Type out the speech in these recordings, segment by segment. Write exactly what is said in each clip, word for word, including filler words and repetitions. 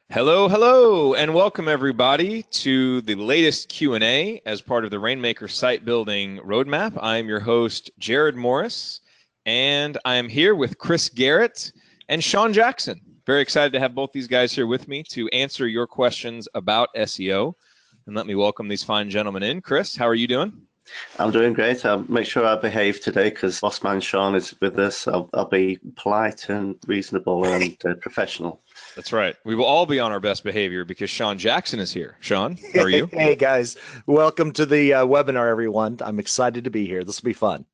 Hello, hello, and welcome everybody to the latest Q and A as part of the Rainmaker Site Building Roadmap. I'm your host, Jared Morris, and I am here with Chris Garrett and Sean Jackson. Very excited to have both these guys here with me to answer your questions about S E O. And let me welcome these fine gentlemen in. Chris, how are you doing? I'm doing great. I'll make sure I behave today because boss man Sean is with us. I'll, I'll be polite and reasonable and uh, professional. That's right. We will all be on our best behavior because Sean Jackson is here. Sean, how are you? Hey guys, welcome to the uh, webinar, everyone. I'm excited to be here. This will be fun.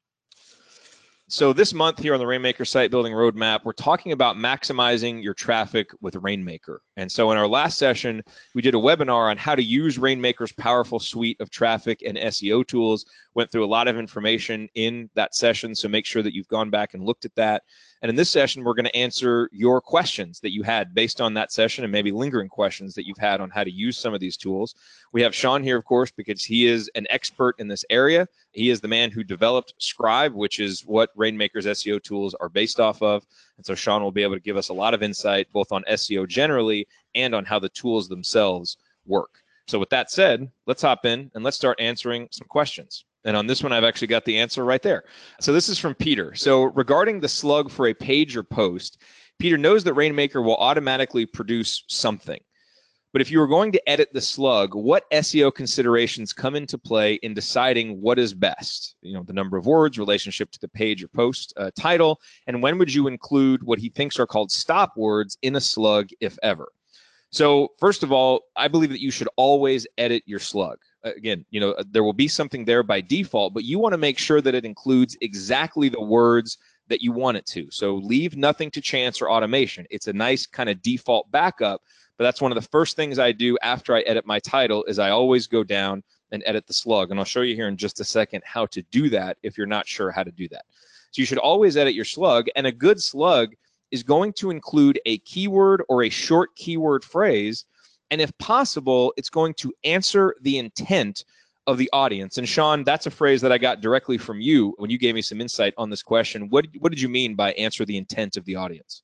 So this month here on the Rainmaker Site Building Roadmap, we're talking about maximizing your traffic with Rainmaker. And so in our last session, we did a webinar on how to use Rainmaker's powerful suite of traffic and S E O tools. Went through a lot of information in that session, so make sure that you've gone back and looked at that. And in this session, we're going to answer your questions that you had based on that session and maybe lingering questions that you've had on how to use some of these tools. We have Sean here, of course, because he is an expert in this area. He is the man who developed Scribe, which is what Rainmaker's S E O tools are based off of. And so Sean will be able to give us a lot of insight both on S E O generally and on how the tools themselves work. So with that said, let's hop in and let's start answering some questions. And on this one, I've actually got the answer right there. So this is from Peter. So regarding the slug for a page or post, Peter knows that Rainmaker will automatically produce something. But if you were going to edit the slug, what S E O considerations come into play in deciding what is best? You know, the number of words, relationship to the page or post uh, title, and when would you include what he thinks are called stop words in a slug, if ever? So first of all, I believe that you should always edit your slug. Again, you know, there will be something there by default, but you want to make sure that it includes exactly the words that you want it to. So leave nothing to chance or automation. It's a nice kind of default backup, but that's one of the first things I do after I edit my title is I always go down and edit the slug. And I'll show you here in just a second how to do that if you're not sure how to do that. So you should always edit your slug, and a good slug is going to include a keyword or a short keyword phrase. And if possible, it's going to answer the intent of the audience. And Sean, that's a phrase that I got directly from you when you gave me some insight on this question. What, what did you mean by answer the intent of the audience?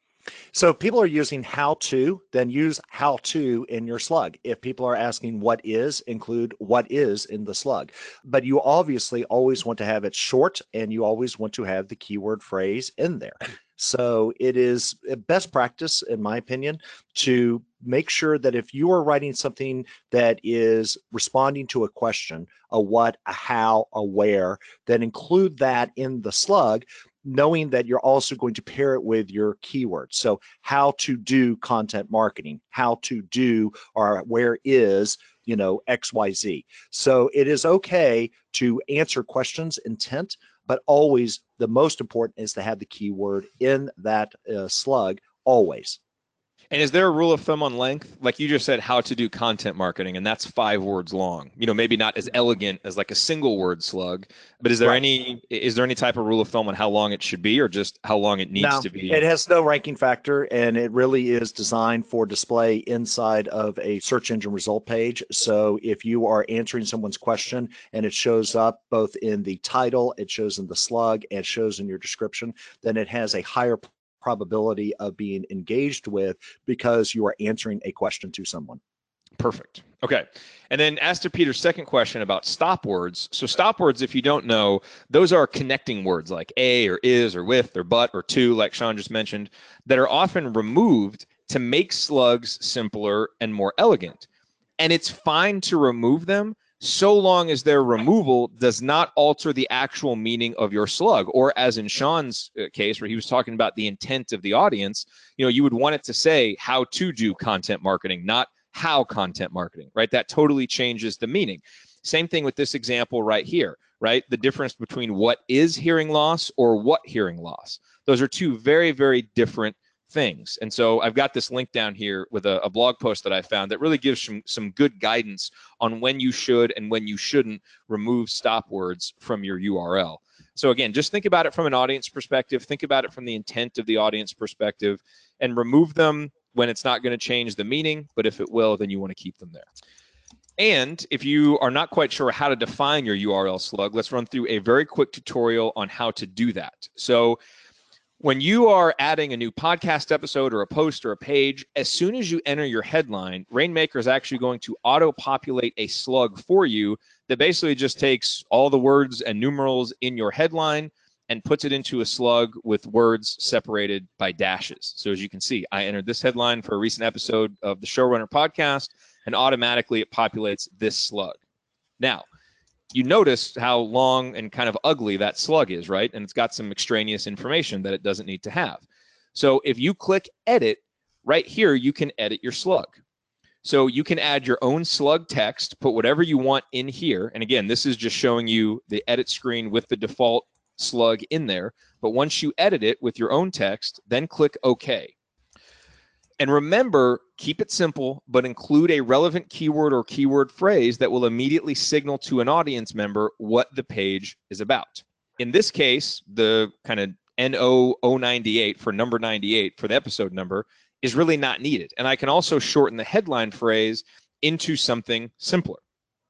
So if people are using how to, then use how to in your slug. If people are asking what is, include what is in the slug. But you obviously always want to have it short, and you always want to have the keyword phrase in there. So it is best practice, in my opinion, to make sure that if you are writing something that is responding to a question, a what, a how, a where, then include that in the slug, knowing that you're also going to pair it with your keywords. So how to do content marketing, how to do, or where is, you know, X Y Z. So it is okay to answer questions intent, but always the most important is to have the keyword in that uh, slug always. And is there a rule of thumb on length? Like you just said, how to do content marketing, and that's five words long. You know, maybe not as elegant as like a single word slug, but is there right. any is there any type of rule of thumb on how long it should be, or just how long it needs no, to be? It has no ranking factor, and it really is designed for display inside of a search engine result page. So if you are answering someone's question and it shows up both in the title, it shows in the slug, and it shows in your description, then it has a higher probability of being engaged with because you are answering a question to someone. Perfect. Okay. And then as to Peter's second question about stop words. So stop words, if you don't know, those are connecting words like a or is or with or but or to, like Sean just mentioned, that are often removed to make slugs simpler and more elegant. And it's fine to remove them so long as their removal does not alter the actual meaning of your slug. Or as in Sean's case, where he was talking about the intent of the audience, you know, you would want it to say how to do content marketing, not how content marketing, right? That totally changes the meaning. Same thing with this example right here, right? The difference between what is hearing loss or what hearing loss. Those are two very, very different things. And so I've got this link down here with a, a blog post that I found that really gives some, some good guidance on when you should and when you shouldn't remove stop words from your U R L. So again, just think about it from an audience perspective, think about it from the intent of the audience perspective, and remove them when it's not going to change the meaning, but if it will, then you want to keep them there. And if you are not quite sure how to define your U R L slug, let's run through a very quick tutorial on how to do that. So When you are adding a new podcast episode or a post or a page, as soon as you enter your headline, Rainmaker is actually going to auto-populate a slug for you that basically just takes all the words and numerals in your headline and puts it into a slug with words separated by dashes. So as you can see, I entered this headline for a recent episode of the Showrunner podcast, and automatically it populates this slug. Now, you notice how long and kind of ugly that slug is, right? And it's got some extraneous information that it doesn't need to have. So if you click edit, right here, you can edit your slug. So you can add your own slug text, put whatever you want in here. And again, this is just showing you the edit screen with the default slug in there. But once you edit it with your own text, then click OK. And remember, keep it simple, but include a relevant keyword or keyword phrase that will immediately signal to an audience member what the page is about. In this case, the kind of N O zero nine eight for number ninety-eight for the episode number is really not needed. And I can also shorten the headline phrase into something simpler.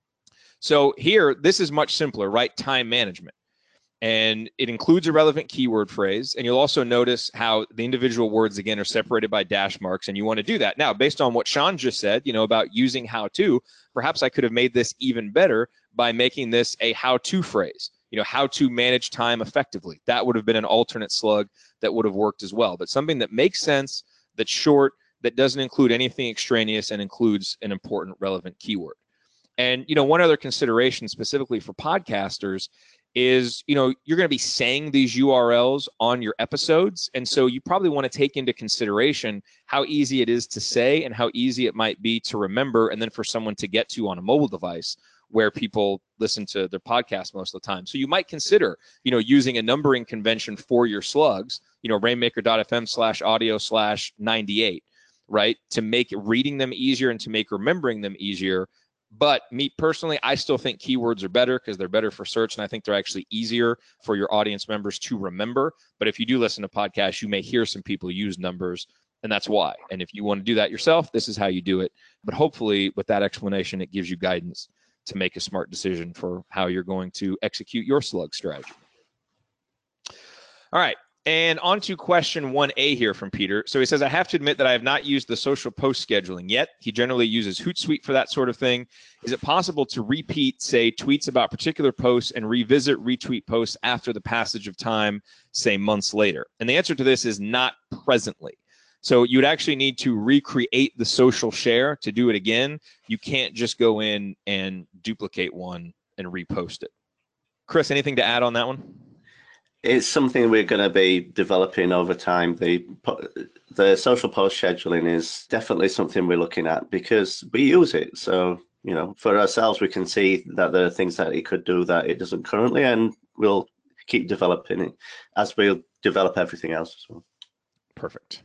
So here, this is much simpler, right? Time management. And it includes a relevant keyword phrase. And you'll also notice how the individual words, again, are separated by dash marks. And you want to do that. Now, based on what Sean just said, you know, about using how to, perhaps I could have made this even better by making this a how-to phrase, you know, how to manage time effectively. That would have been an alternate slug that would have worked as well. But something that makes sense, that's short, that doesn't include anything extraneous and includes an important relevant keyword. And, you know, one other consideration specifically for podcasters is, you know, you're going to be saying these U R Ls on your episodes. And so you probably want to take into consideration how easy it is to say and how easy it might be to remember, and then for someone to get to on a mobile device where people listen to their podcast most of the time. So you might consider, you know, using a numbering convention for your slugs, you know, rainmaker.fm slash audio slash 98, right? To make reading them easier and to make remembering them easier. But me personally, I still think keywords are better because they're better for search, and I think they're actually easier for your audience members to remember. But if you do listen to podcasts, you may hear some people use numbers, and that's why. And if you want to do that yourself, this is how you do it. But hopefully with that explanation, it gives you guidance to make a smart decision for how you're going to execute your slug strategy. All right. And on to question one A here from Peter. So he says, I have to admit that I have not used the social post scheduling yet. He generally uses Hootsuite for that sort of thing. Is it possible to repeat, say, tweets about particular posts and revisit retweet posts after the passage of time, say months later? And the answer to this is not presently. So you'd actually need to recreate the social share to do it again. You can't just go in and duplicate one and repost it. Chris, anything to add on that one? It's something we're going to be developing over time. The the social post scheduling is definitely something we're looking at because we use it. So, you know, for ourselves, we can see that there are things that it could do that it doesn't currently, and we'll keep developing it as we'll develop everything else as well. Perfect.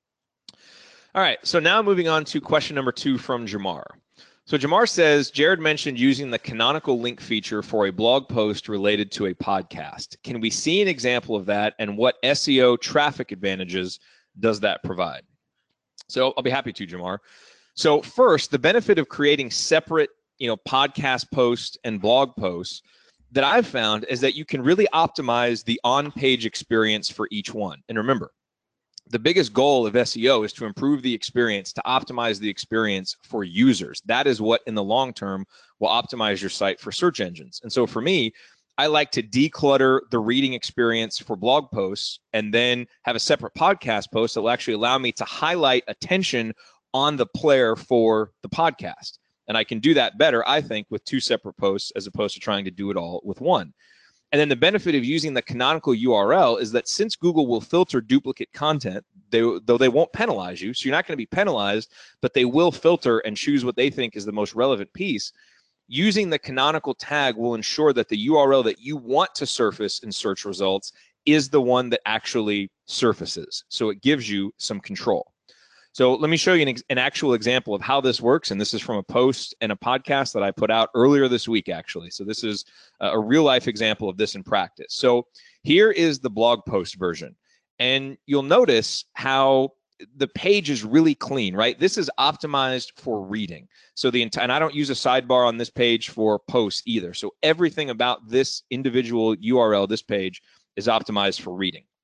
All right, so now moving on to question number two from Jamar. So Jamar says, Jared mentioned using the canonical link feature for a blog post related to a podcast. Can we see an example of that, and what S E O traffic advantages does that provide? So I'll be happy to, Jamar. So first, the benefit of creating separate, you know, podcast posts and blog posts that I've found is that you can really optimize the on-page experience for each one. And remember, the biggest goal of S E O is to improve the experience, to optimize the experience for users. That is what, in the long term, will optimize your site for search engines. And so for me, I like to declutter the reading experience for blog posts and then have a separate podcast post that will actually allow me to highlight attention on the player for the podcast. And I can do that better, I think, with two separate posts as opposed to trying to do it all with one. And then the benefit of using the canonical U R L is that since Google will filter duplicate content, they, though they won't penalize you, so you're not going to be penalized, but they will filter and choose what they think is the most relevant piece. Using the canonical tag will ensure that the U R L that you want to surface in search results is the one that actually surfaces. So it gives you some control. So let me show you an, ex- an actual example of how this works. And this is from a post and a podcast that I put out earlier this week, actually. So this is a, a real life example of this in practice. So here is the blog post version. And you'll notice how the page is really clean, right? This is optimized for reading. So the entire, and I don't use a sidebar on this page for posts either. So everything about this individual U R L, this page, is optimized for reading.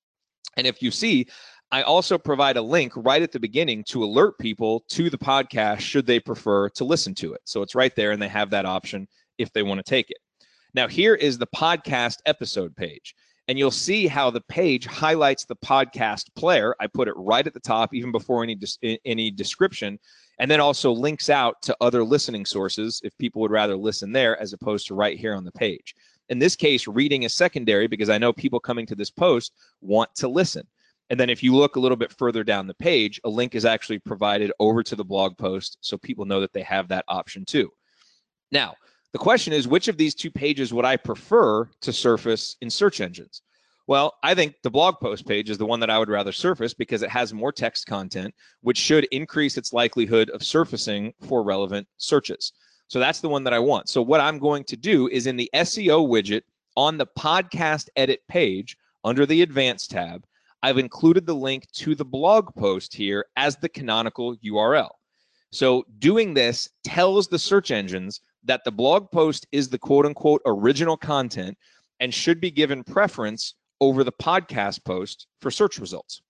And if you see, I also provide a link right at the beginning to alert people to the podcast should they prefer to listen to it. So it's right there, and they have that option if they want to take it. Now, here is the podcast episode page, and you'll see how the page highlights the podcast player. I put it right at the top, even before any any description, and then also links out to other listening sources if people would rather listen there as opposed to right here on the page. In this case, reading is secondary because I know people coming to this post want to listen. And then if you look a little bit further down the page, a link is actually provided over to the blog post so people know that they have that option too. Now, the question is, which of these two pages would I prefer to surface in search engines? Well, I think the blog post page is the one that I would rather surface because it has more text content, which should increase its likelihood of surfacing for relevant searches. So that's the one that I want. So what I'm going to do is in the S E O widget on the podcast edit page under the advanced tab, I've included the link to the blog post here as the canonical U R L. So doing this tells the search engines that the blog post is the quote unquote original content and should be given preference over the podcast post for search results.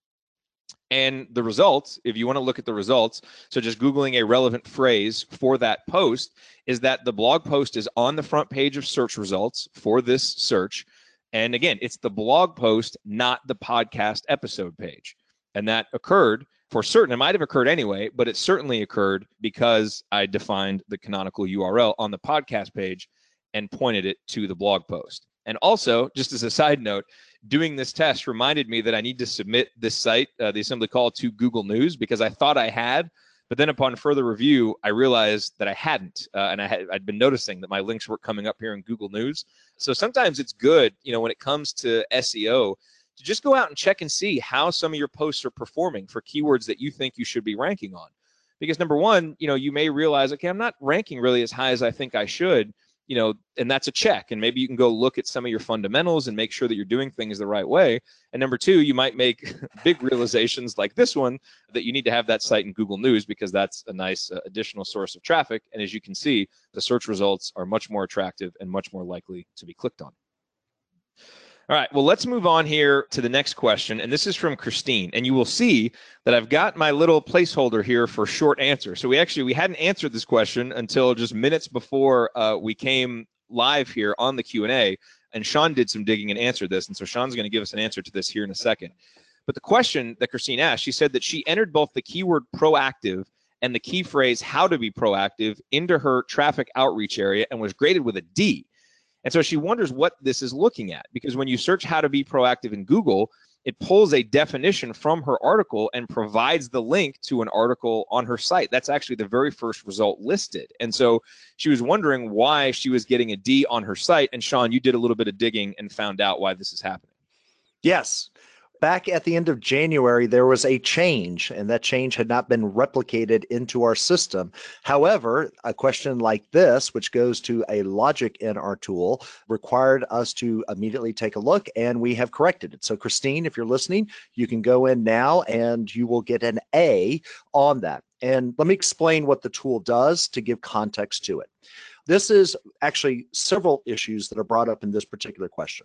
And the results, if you want to look at the results, so just Googling a relevant phrase for that post, is that the blog post is on the front page of search results for this search. And again, it's the blog post, not the podcast episode page. And that occurred for certain. It might have occurred anyway, but it certainly occurred because I defined the canonical U R L on the podcast page and pointed it to the blog post. And also, just as a side note, doing this test reminded me that I need to submit this site, uh, the assembly call, to Google News because I thought I had, but then upon further review, I realized that I hadn't. Uh, and I had, I'd been noticing that my links weren't coming up here in Google News. So sometimes it's good, you know, when it comes to S E O, to just go out and check and see how some of your posts are performing for keywords that you think you should be ranking on. Because number one, you know, you may realize, okay, I'm not ranking really as high as I think I should. You know, and that's a check. And maybe you can go look at some of your fundamentals and make sure that you're doing things the right way. And number two, you might make big realizations like this one that you need to have that site in Google News because that's a nice uh, additional source of traffic. And as you can see, the search results are much more attractive and much more likely to be clicked on. All right, well, let's move on here to the next question. And this is from Christine. And you will see that I've got my little placeholder here for short answer. So we actually, we hadn't answered this question until just minutes before uh, we came live here on the Q and A. And Sean did some digging and answered this. And so Sean's going to give us an answer to this here in a second. But the question that Christine asked, she said that she entered both the keyword proactive and the key phrase how to be proactive into her traffic outreach area and was graded with a D. And so she wonders what this is looking at, because when you search how to be proactive in Google, it pulls a definition from her article and provides the link to an article on her site. That's actually the very first result listed. And so she was wondering why she was getting a D on her site. And Sean, you did a little bit of digging and found out why this is happening. Yes. Back at the end of January, there was a change, and that change had not been replicated into our system. However, a question like this, which goes to a logic in our tool, required us to immediately take a look, and we have corrected it. So, Christine, if you're listening, you can go in now, and you will get an A on that. And let me explain what the tool does to give context to it. This is actually several issues that are brought up in this particular question.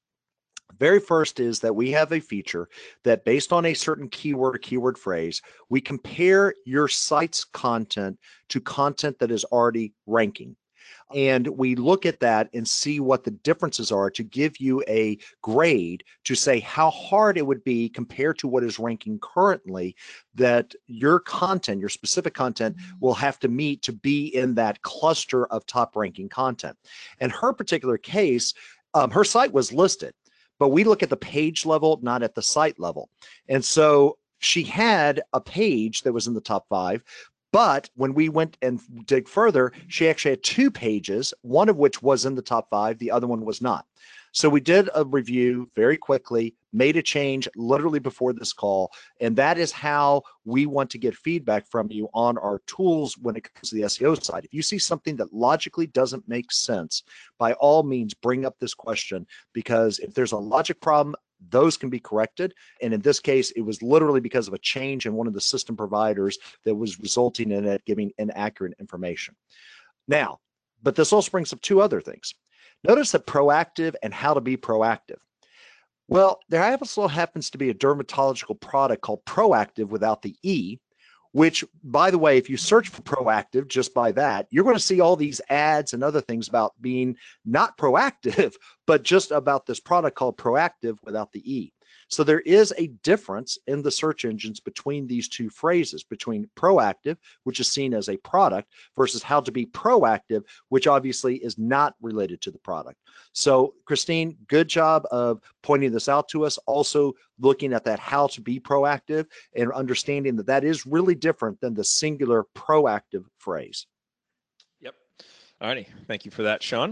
Very first is that we have a feature that based on a certain keyword or keyword phrase, we compare your site's content to content that is already ranking. And we look at that and see what the differences are to give you a grade to say how hard it would be compared to what is ranking currently that your content, your specific content, will have to meet to be in that cluster of top ranking content. In her particular case, um, her site was listed, but we look at the page level, not at the site level. And so she had a page that was in the top five, but when we went and dig further, she actually had two pages, one of which was in the top five, the other one was not. So we did a review very quickly, made a change literally before this call, and that is how we want to get feedback from you on our tools when it comes to the S E O side. If you see something that logically doesn't make sense, by all means, bring up this question, because if there's a logic problem, those can be corrected. And in this case, it was literally because of a change in one of the system providers that was resulting in it giving inaccurate information. Now, but this also brings up two other things. Notice that proactive and how to be proactive. Well, there also happens to be a dermatological product called Proactiv without the E, which, by the way, if you search for Proactiv just by that, you're going to see all these ads and other things about being not proactive, but just about this product called Proactiv without the E. So there is a difference in the search engines between these two phrases, between proactive, which is seen as a product, versus how to be proactive, which obviously is not related to the product. So Christine, good job of pointing this out to us. Also looking at that how to be proactive and understanding that that is really different than the singular proactive phrase. Yep. All righty. Thank you for that, Sean.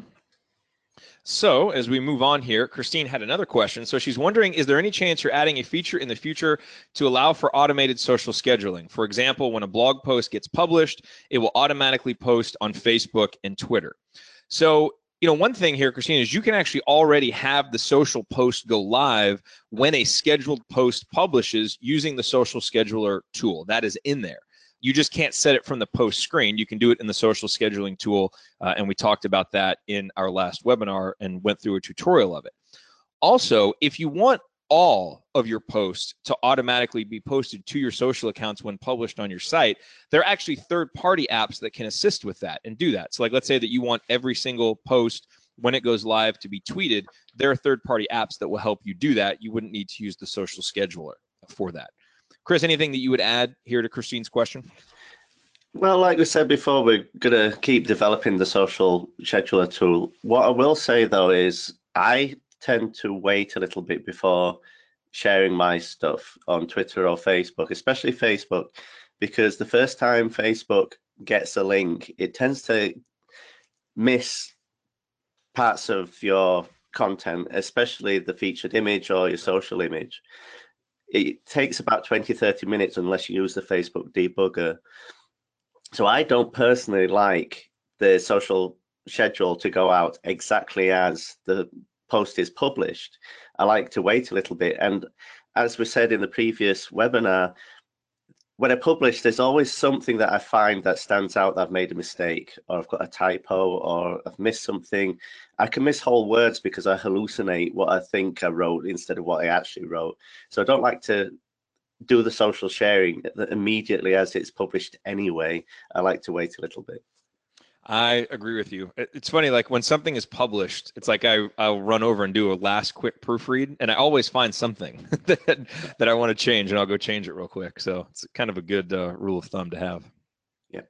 So as we move on here, Christine had another question. So she's wondering, is there any chance you're adding a feature in the future to allow for automated social scheduling? For example, when a blog post gets published, it will automatically post on Facebook and Twitter. So, you know, one thing here, Christine, is you can actually already have the social post go live when a scheduled post publishes using the social scheduler tool. That is in there. You just can't set it from the post screen. You can do it in the social scheduling tool, uh, and we talked about that in our last webinar and went through a tutorial of it. Also, if you want all of your posts to automatically be posted to your social accounts when published on your site, there are actually third-party apps that can assist with that and do that. So like, let's say that you want every single post when it goes live to be tweeted. There are third-party apps that will help you do that. You wouldn't need to use the social scheduler for that. Chris, anything that you would add here to Christine's question? Well, like we said before, we're going to keep developing the social scheduler tool. What I will say, though, is I tend to wait a little bit before sharing my stuff on Twitter or Facebook, especially Facebook, because the first time Facebook gets a link, it tends to miss parts of your content, especially the featured image or your social image. It takes about twenty, thirty minutes unless you use the Facebook debugger. So I don't personally like the social schedule to go out exactly as the post is published. I like to wait a little bit. And as we said in the previous webinar, when I publish, there's always something that I find that stands out that I've made a mistake, or I've got a typo, or I've missed something. I can miss whole words because I hallucinate what I think I wrote instead of what I actually wrote. So I don't like to do the social sharing immediately as it's published anyway. I like to wait a little bit. I agree with you. It's funny, like when something is published, it's like I, I'll run over and do a last quick proofread, and I always find something that, that I want to change, and I'll go change it real quick. So it's kind of a good uh, rule of thumb to have. Yeah.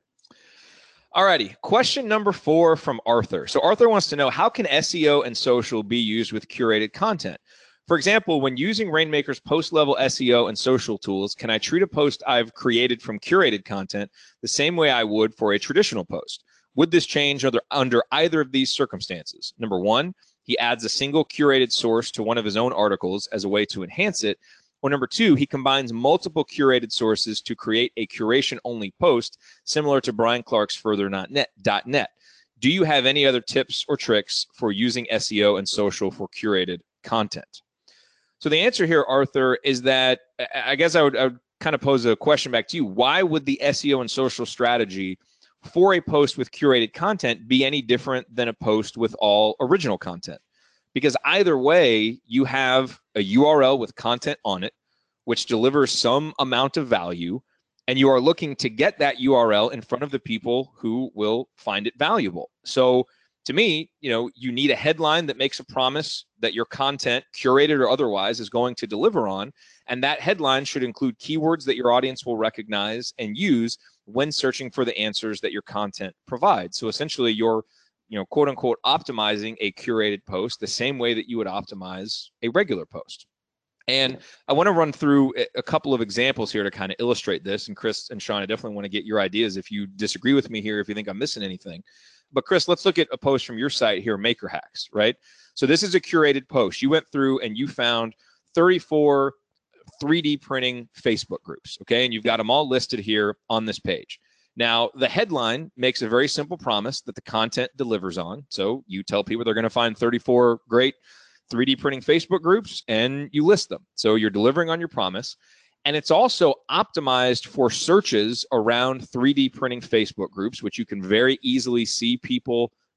All righty. Question number four from Arthur. So Arthur wants to know, how can S E O and social be used with curated content? For example, when using Rainmaker's post-level S E O and social tools, can I treat a post I've created from curated content the same way I would for a traditional post? Would this change under, under either of these circumstances? Number one, he adds a single curated source to one of his own articles as a way to enhance it. Or number two, he combines multiple curated sources to create a curation-only post similar to Brian Clark's further dot net. Do you have any other tips or tricks for using S E O and social for curated content? So the answer here, Arthur, is that I guess I would, I would kind of pose a question back to you. Why would the S E O and social strategy for a post with curated content be any different than a post with all original content? Because either way, you have a U R L with content on it, which delivers some amount of value, and you are looking to get that U R L in front of the people who will find it valuable. So to me, you know, you need a headline that makes a promise that your content, curated or otherwise, is going to deliver on. And that headline should include keywords that your audience will recognize and use when searching for the answers that your content provides. So essentially, you're, you know, quote unquote, optimizing a curated post the same way that you would optimize a regular post. And I want to run through a couple of examples here to kind of illustrate this. And Chris and Sean, I definitely want to get your ideas if you disagree with me here, if you think I'm missing anything. But Chris, let's look at a post from your site here, Maker Hacks, right? So this is a curated post. You went through and you found thirty-four three D printing Facebook groups, okay? And you've got them all listed here on this page. Now, the headline makes a very simple promise that the content delivers on. So you tell people they're going to find thirty-four great three D printing Facebook groups, and you list them. So you're delivering on your promise. And it's also optimized for searches around three D printing Facebook groups, which you can very easily see people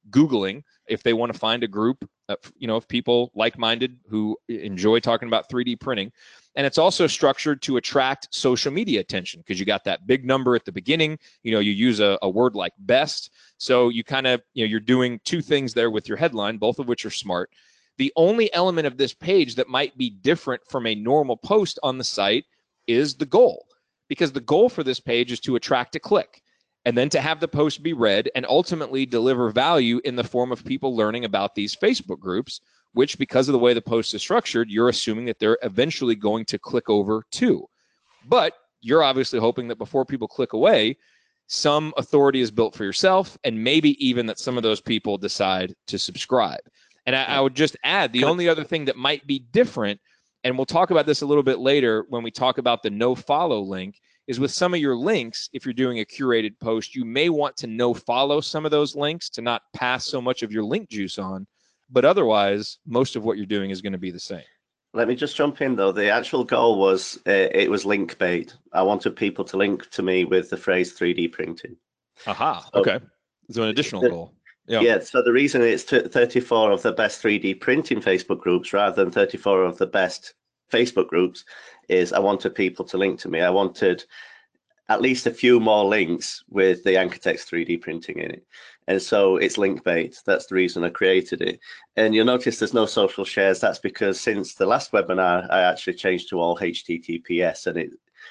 Googling if they want to find a group, uh, you know, of people like-minded who enjoy talking about three D printing. And it's also structured to attract social media attention because you got that big number at the beginning. You know, you use a, a word like best. So you kind of, you know, you're doing two things there with your headline, both of which are smart. The only element of this page that might be different from a normal post on the site is the goal, because the goal for this page is to attract a click and then to have the post be read and ultimately deliver value in the form of people learning about these Facebook groups, which, because of the way the post is structured, you're assuming that they're eventually going to click over to. But you're obviously hoping that before people click away, some authority is built for yourself, and maybe even that some of those people decide to subscribe. And I, I would just add, the only other thing that might be different, and we'll talk about this a little bit later when we talk about the no follow link, is with some of your links, if you're doing a curated post, you may want to no follow some of those links to not pass so much of your link juice on. But otherwise, most of what you're doing is going to be the same. Let me just jump in, though. The actual goal was, uh, it was link bait. I wanted people to link to me with the phrase three D printing. Aha, so, okay. So an additional the, goal. Yeah. yeah, so the reason it's thirty-four of the best three D printing Facebook groups rather than thirty-four of the best Facebook groups is I wanted people to link to me. I wanted at least a few more links with the Anchortext three D printing in it. And so it's link bait. That's the reason I created it. And you'll notice there's no social shares. That's because since the last webinar, I actually changed to all H T T P S. And it,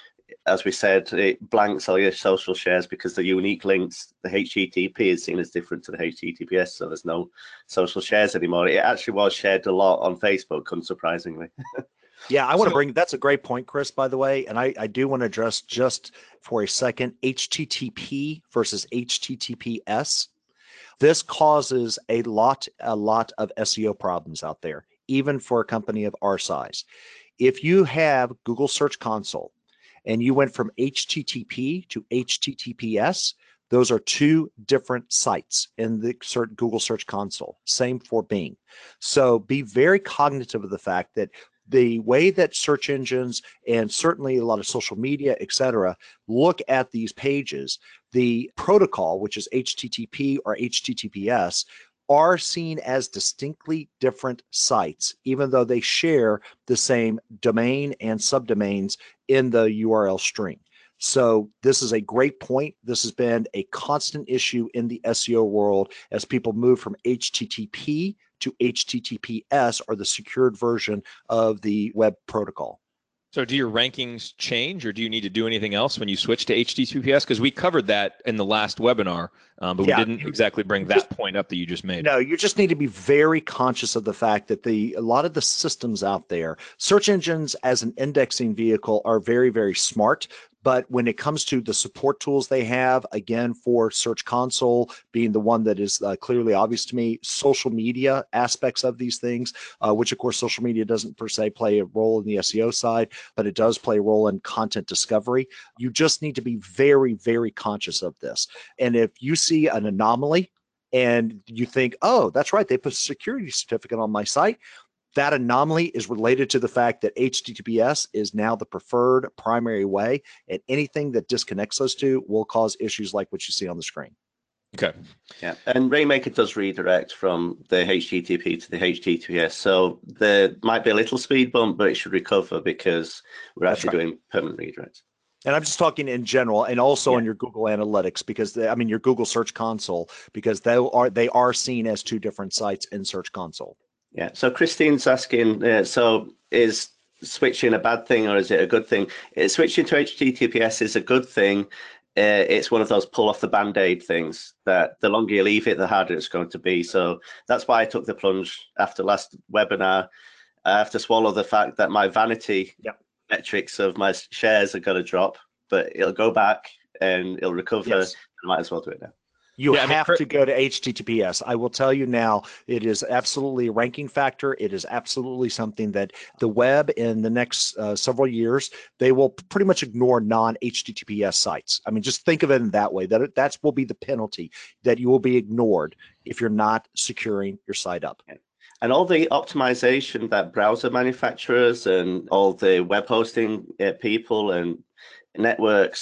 as we said, it blanks all your social shares because the unique links, the H T T P is seen as different to the H T T P S. So there's no social shares anymore. It actually was shared a lot on Facebook, unsurprisingly. Yeah, I want to So- bring, that's a great point, Chris, by the way. And I, I do want to address just for a second, H T T P versus H T T P S. This causes a lot, a lot of S E O problems out there, even for a company of our size. If you have Google Search Console and you went from H T T P to H T T P S, those are two different sites in the Google Search Console. Same for Bing. So be very cognitive of the fact that the way that search engines and certainly a lot of social media, et cetera, look at these pages, the protocol, which is H T T P or H T T P S, are seen as distinctly different sites, even though they share the same domain and subdomains in the U R L string. So this is a great point. This has been a constant issue in the S E O world as people move from H T T P to H T T P S, or the secured version of the web protocol. So do your rankings change, or do you need to do anything else when you switch to H T T P S? Because we covered that in the last webinar, um, but Yeah, we didn't exactly bring that just, point up that you just made. No, you just need to be very conscious of the fact that the a lot of the systems out there, search engines as an indexing vehicle, are very, very smart. But when it comes to the support tools they have, again, for Search Console being the one that is uh, clearly obvious to me, social media aspects of these things, uh, which of course social media doesn't per se play a role in the S E O side, but it does play a role in content discovery. You just need to be very, very conscious of this. And if you see an anomaly and you think, oh, that's right, they put a security certificate on my site, that anomaly is related to the fact that H T T P S is now the preferred primary way, and anything that disconnects those two will cause issues like what you see on the screen. Okay. Yeah, and Rainmaker does redirect from the H T T P to the H T T P S, so there might be a little speed bump, but it should recover because we're That's actually right. doing permanent redirects. And I'm just talking in general, and also Yeah. on your Google Analytics, because they, I mean your Google Search Console, because they are they are seen as two different sites in Search Console. Yeah, so Christine's asking, uh, so is switching a bad thing or is it a good thing? Uh, switching to H T T P S is a good thing. Uh, it's one of those pull off the band-aid things that the longer you leave it, the harder it's going to be. So that's why I took the plunge after last webinar. I have to swallow the fact that my vanity Yep. metrics of my shares are going to drop, but it'll go back and it'll recover. Yes. I might as well do it now. You Yeah, I mean, have for- to go to H T T P S. I will tell you now, it is absolutely a ranking factor. It is absolutely something that the web in the next uh, several years, they will pretty much ignore non-H T T P S sites. I mean, just think of it in that way. That that's will be the penalty, that you will be ignored if you're not securing your site up. And all the optimization that browser manufacturers and all the web hosting uh, people and networks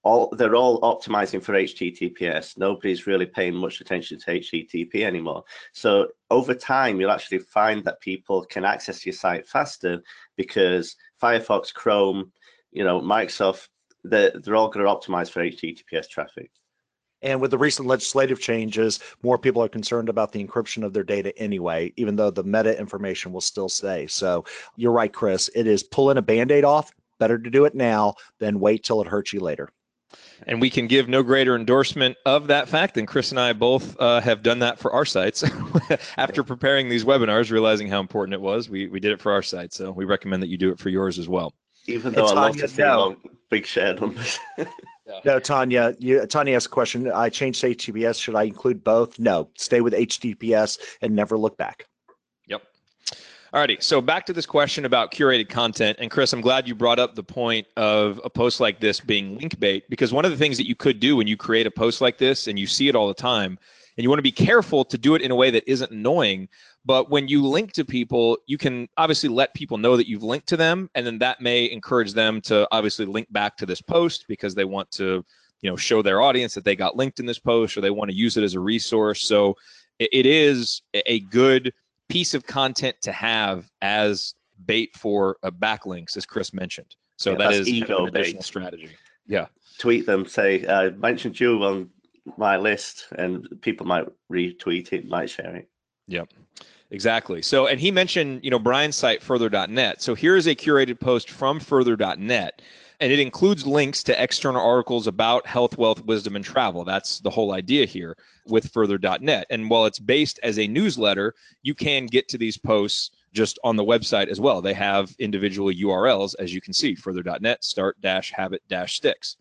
all they're all optimizing for H T T P S. Nobody's really paying much attention to H T T P anymore. So over time, you'll actually find that people can access your site faster because Firefox, Chrome, you know, Microsoft, they're, they're all going to optimize for H T T P S traffic. And with the recent legislative changes, more people are concerned about the encryption of their data anyway, even though the meta information will still stay. So you're right, Chris. It is pulling a Band-Aid off. Better to do it now than wait till it hurts you later. And we can give no greater endorsement of that fact than Chris and I both uh, have done that for our sites. After preparing these webinars, realizing how important it was, we, we did it for our site. So we recommend that you do it for yours as well. Even though I love to see long, big share numbers. Yeah. No, Tanya, you, Tanya asked a question. I changed to H T T P S. Should I include both? No, stay with H T T P S and never look back. Yep. All righty. So back to this question about curated content. And Chris, I'm glad you brought up the point of a post like this being link bait, because one of the things that you could do when you create a post like this, and you see it all the time, and you want to be careful to do it in a way that isn't annoying. But when you link to people, you can obviously let people know that you've linked to them, and then that may encourage them to obviously link back to this post because they want to, you know, show their audience that they got linked in this post, or they want to use it as a resource. So it, it is a good piece of content to have as bait for uh, backlinks, as Chris mentioned. So yeah, that is kind of an additional bait strategy. Yeah. Tweet them, say, I mentioned you on my list, and people might retweet it, might share it. Yep. Exactly. So, and he mentioned, you know, Brian's site, further dot net. So here's a curated post from further dot net, and it includes links to external articles about health, wealth, wisdom, and travel. That's the whole idea here with further dot net. And while it's based as a newsletter, you can get to these posts just on the website as well. They have individual U R Ls, as you can see, further dot net, start dash habit dash sticks.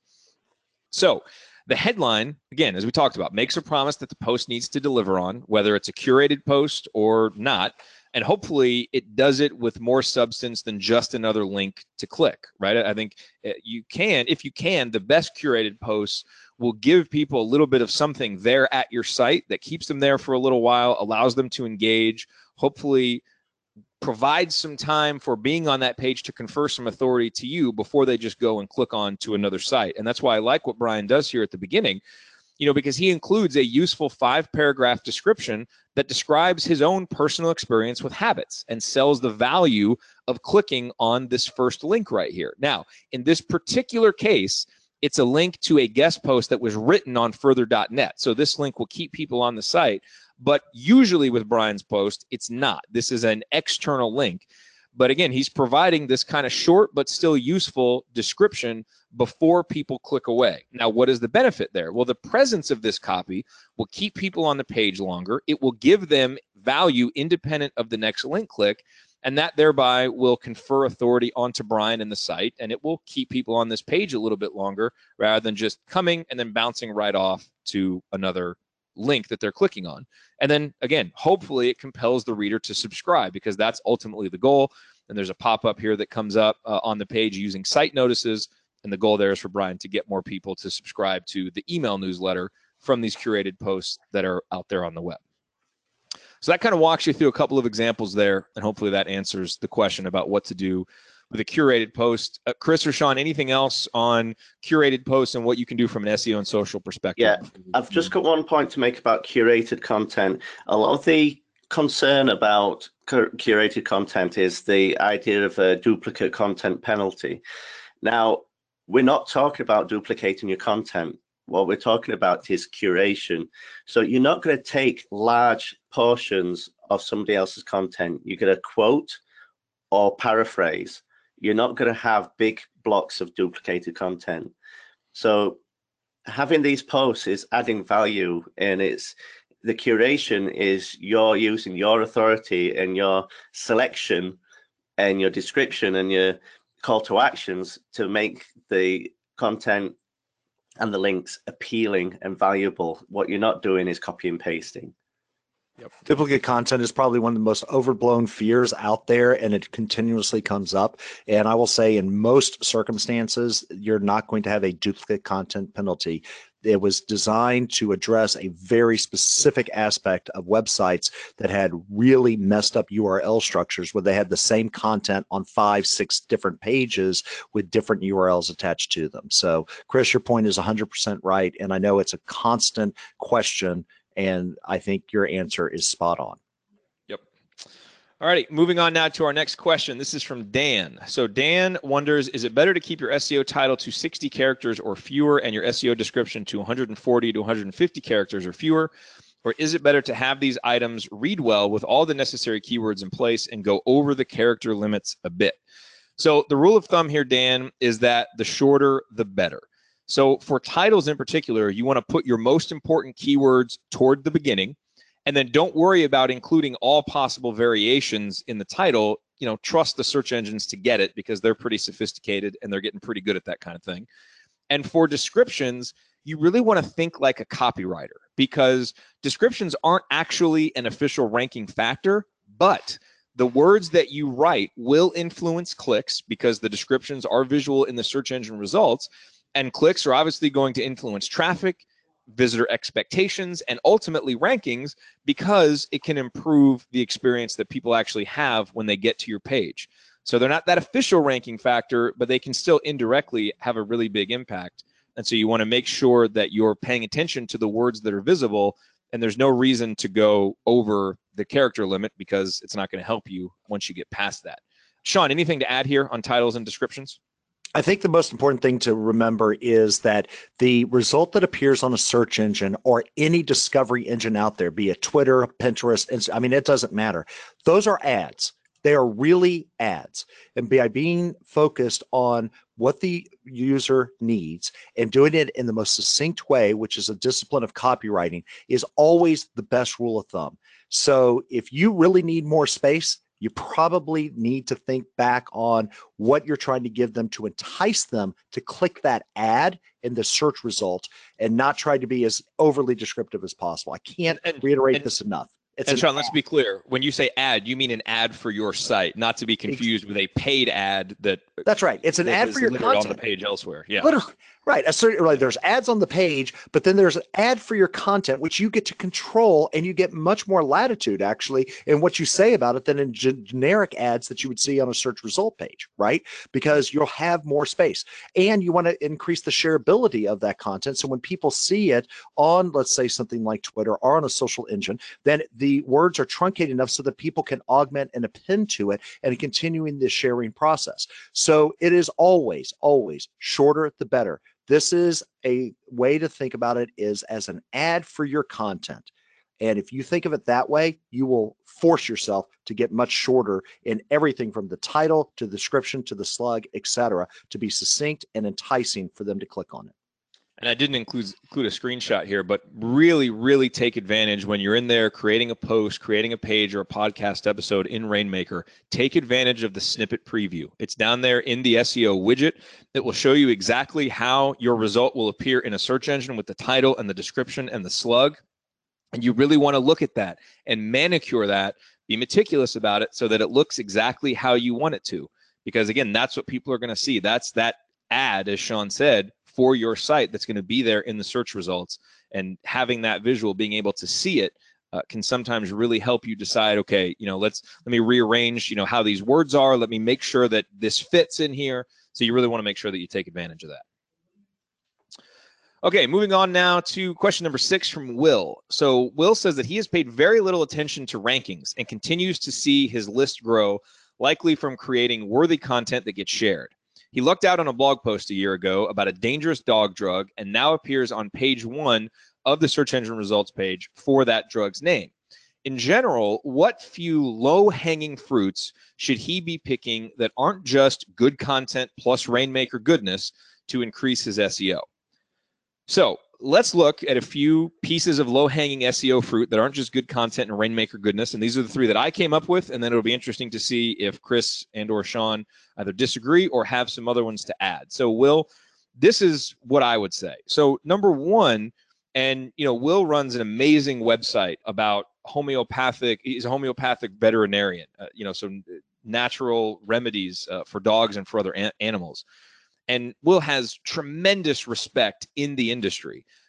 So the headline, again, as we talked about, makes a promise that the post needs to deliver on, whether it's a curated post or not. And hopefully it does it with more substance than just another link to click, right? I think you can, if you can, the best curated posts will give people a little bit of something there at your site that keeps them there for a little while, allows them to engage, hopefully provides some time for being on that page to confer some authority to you before they just go and click on to another site. And that's why I like what Brian does here at the beginning, you know, because he includes a useful five paragraph description that describes his own personal experience with habits and sells the value of clicking on this first link right here. Now, in this particular case, it's a link to a guest post that was written on further dot net. So this link will keep people on the site. But usually with Brian's post, it's not. This is an external link. But again, he's providing this kind of short but still useful description before people click away. Now, what is the benefit there? Well, the presence of this copy will keep people on the page longer. It will give them value independent of the next link click, and that thereby will confer authority onto Brian and the site, and it will keep people on this page a little bit longer rather than just coming and then bouncing right off to another link that they're clicking on. And then again, hopefully it compels the reader to subscribe, because that's ultimately the goal. And there's a pop-up here that comes up uh, on the page using site notices. And the goal there is for Brian to get more people to subscribe to the email newsletter from these curated posts that are out there on the web. So that kind of walks you through a couple of examples there. And hopefully that answers the question about what to do with a curated post. Uh, Chris or Sean, anything else on curated posts and what you can do from an S E O and social perspective? Yeah, I've just got one point to make about curated content. A lot of the concern about cur curated content is the idea of a duplicate content penalty. Now, we're not talking about duplicating your content. What we're talking about is curation. So you're not going to take large portions of somebody else's content. You're going to quote or paraphrase. You're not going to have big blocks of duplicated content. So having these posts is adding value, and it's the curation is you're using your authority and your selection and your description and your call to actions to make the content and the links appealing and valuable. What you're not doing is copy and pasting. Yep. Duplicate content is probably one of the most overblown fears out there, and it continuously comes up. And I will say in most circumstances, you're not going to have a duplicate content penalty. It was designed to address a very specific aspect of websites that had really messed up U R L structures where they had the same content on five, six different pages with different U R Ls attached to them. So, Chris, your point is one hundred percent right. And I know it's a constant question, and I think your answer is spot on. Yep. All righty, moving on now to our next question. This is from Dan. So Dan wonders, is it better to keep your S E O title to sixty characters or fewer and your S E O description to one hundred forty to one hundred fifty characters or fewer? Or is it better to have these items read well with all the necessary keywords in place and go over the character limits a bit? So the rule of thumb here, Dan, is that the shorter, the better. So for titles in particular, you want to put your most important keywords toward the beginning, and then don't worry about including all possible variations in the title. You know, trust the search engines to get it because they're pretty sophisticated and they're getting pretty good at that kind of thing. And for descriptions, you really want to think like a copywriter because descriptions aren't actually an official ranking factor, but the words that you write will influence clicks because the descriptions are visual in the search engine results, and clicks are obviously going to influence traffic, visitor expectations, and ultimately rankings because it can improve the experience that people actually have when they get to your page. So they're not that official ranking factor, but they can still indirectly have a really big impact. And so you want to make sure that you're paying attention to the words that are visible, and there's no reason to go over the character limit because it's not going to help you once you get past that. Sean, anything to add here on titles and descriptions? I think the most important thing to remember is that the result that appears on a search engine or any discovery engine out there, be it Twitter, Pinterest, Inst- I mean, it doesn't matter. Those are ads. They are really ads. And by being focused on what the user needs and doing it in the most succinct way, which is a discipline of copywriting, is always the best rule of thumb. So if you really need more space, you probably need to think back on what you're trying to give them to entice them to click that ad in the search result and not try to be as overly descriptive as possible. I can't and, reiterate and, this enough. It's and an Sean, ad. let's be clear. When you say ad, you mean an ad for your site, not to be confused with a paid ad that That's right. It's an that ad is for your literally content on the page elsewhere. Yeah. Literally. Right. A certain, right. There's ads on the page, but then there's an ad for your content, which you get to control, and you get much more latitude actually in what you say about it than in ge- generic ads that you would see on a search result page, right? Because you'll have more space and you want to increase the shareability of that content. So when people see it on, let's say something like Twitter or on a social engine, then the words are truncated enough so that people can augment and append to it and continuing the sharing process. So it is always, always shorter the better. This is a way to think about it is as an ad for your content. And if you think of it that way, you will force yourself to get much shorter in everything from the title to the description to the slug, et cetera, to be succinct and enticing for them to click on it. And I didn't include include a screenshot here, but really, really take advantage when you're in there creating a post, creating a page or a podcast episode in Rainmaker. Take advantage of the snippet preview. It's down there in the S E O widget. It will show you exactly how your result will appear in a search engine with the title and the description and the slug. And you really want to look at that and manicure that, be meticulous about it so that it looks exactly how you want it to. Because again, that's what people are going to see. That's that ad, as Sean said, for your site that's going to be there in the search results. And having that visual, being able to see it, uh, can sometimes really help you decide, okay, you know, let's let me rearrange, you know, how these words are. Let me make sure that this fits in here. So you really want to make sure that you take advantage of that. Okay, moving on now to question number six from Will. So Will says that he has paid very little attention to rankings and continues to see his list grow, likely from creating worthy content that gets shared. He lucked out on a blog post a year ago about a dangerous dog drug and now appears on page one of the search engine results page for that drug's name. In general, what few low-hanging fruits should he be picking that aren't just good content plus Rainmaker goodness to increase his S E O? So let's look at a few pieces of low-hanging S E O fruit that aren't just good content and Rainmaker goodness. And these are the three that I came up with. And then it'll be interesting to see if Chris and or Sean either disagree or have some other ones to add. So Will, this is what I would say. So number one, and you know, Will runs an amazing website about homeopathic, he's a homeopathic veterinarian, uh, you know, so natural remedies uh, for dogs and for other an- animals. And Will has tremendous respect in the industry.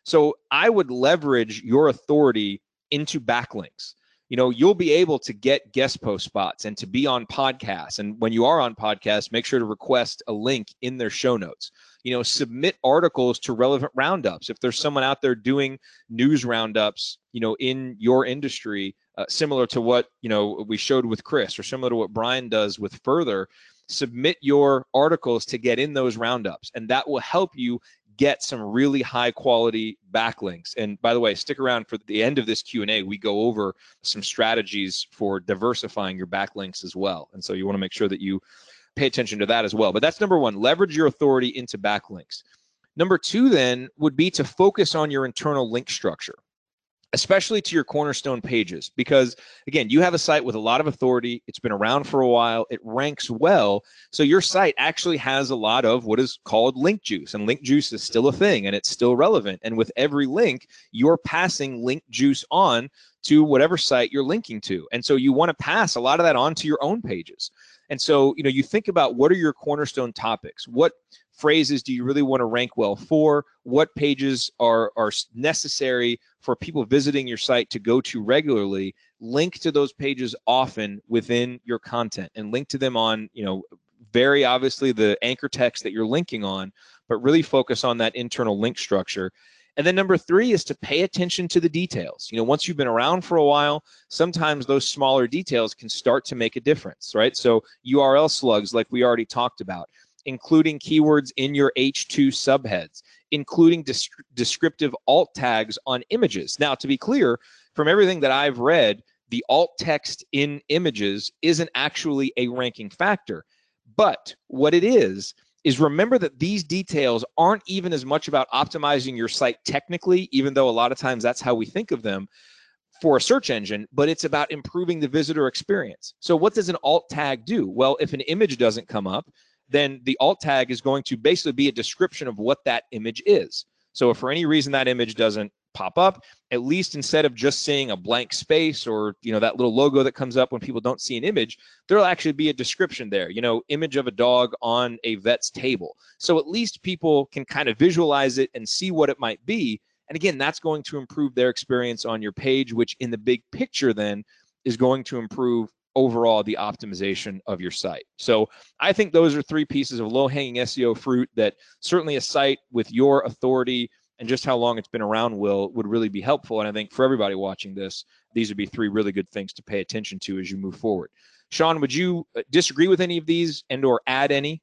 So I would leverage your authority into backlinks. You know, you'll be able to get guest post spots and to be on podcasts. And when you are on podcasts, make sure to request a link in their show notes. You know, submit articles to relevant roundups. If there's someone out there doing news roundups, you know, in your industry, uh, similar to what, you know, we showed with Chris, or similar to what Brian does with Further, submit your articles to get in those roundups. And that will help you get some really high quality backlinks. And by the way, stick around for the end of this Q and A. We go over some strategies for diversifying your backlinks as well. And so you want to make sure that you pay attention to that as well. But that's number one, leverage your authority into backlinks. Number two then would be to focus on your internal link structure, especially to your cornerstone pages, because again, you have a site with a lot of authority. It's been around for a while. It ranks well. So your site actually has a lot of what is called link juice, and link juice is still a thing and it's still relevant. And with every link, you're passing link juice on to whatever site you're linking to. And so you want to pass a lot of that on to your own pages. And so, you know, you think about what are your cornerstone topics? What phrases do you really want to rank well for? What pages are, are necessary for people visiting your site to go to regularly? Link to those pages often within your content and link to them on, you know, very obviously the anchor text that you're linking on, but really focus on that internal link structure. And then number three is to pay attention to the details. You know, once you've been around for a while, sometimes those smaller details can start to make a difference, right? So U R L slugs, like we already talked about, including keywords in your H two subheads, including dis- descriptive alt tags on images. Now, to be clear, from everything that I've read, the alt text in images isn't actually a ranking factor. But what it is, is remember that these details aren't even as much about optimizing your site technically, even though a lot of times that's how we think of them for a search engine, but it's about improving the visitor experience. So what does an alt tag do? Well, if an image doesn't come up, then the alt tag is going to basically be a description of what that image is. So if for any reason that image doesn't pop up, at least instead of just seeing a blank space or, you know, that little logo that comes up when people don't see an image, there'll actually be a description there, you know, image of a dog on a vet's table. So at least people can kind of visualize it and see what it might be. And again, that's going to improve their experience on your page, which in the big picture then is going to improve overall the optimization of your site. So I think those are three pieces of low-hanging S E O fruit that certainly a site with your authority and just how long it's been around will would really be helpful. And I think for everybody watching this, these would be three really good things to pay attention to as you move forward. Sean, would you disagree with any of these and or add any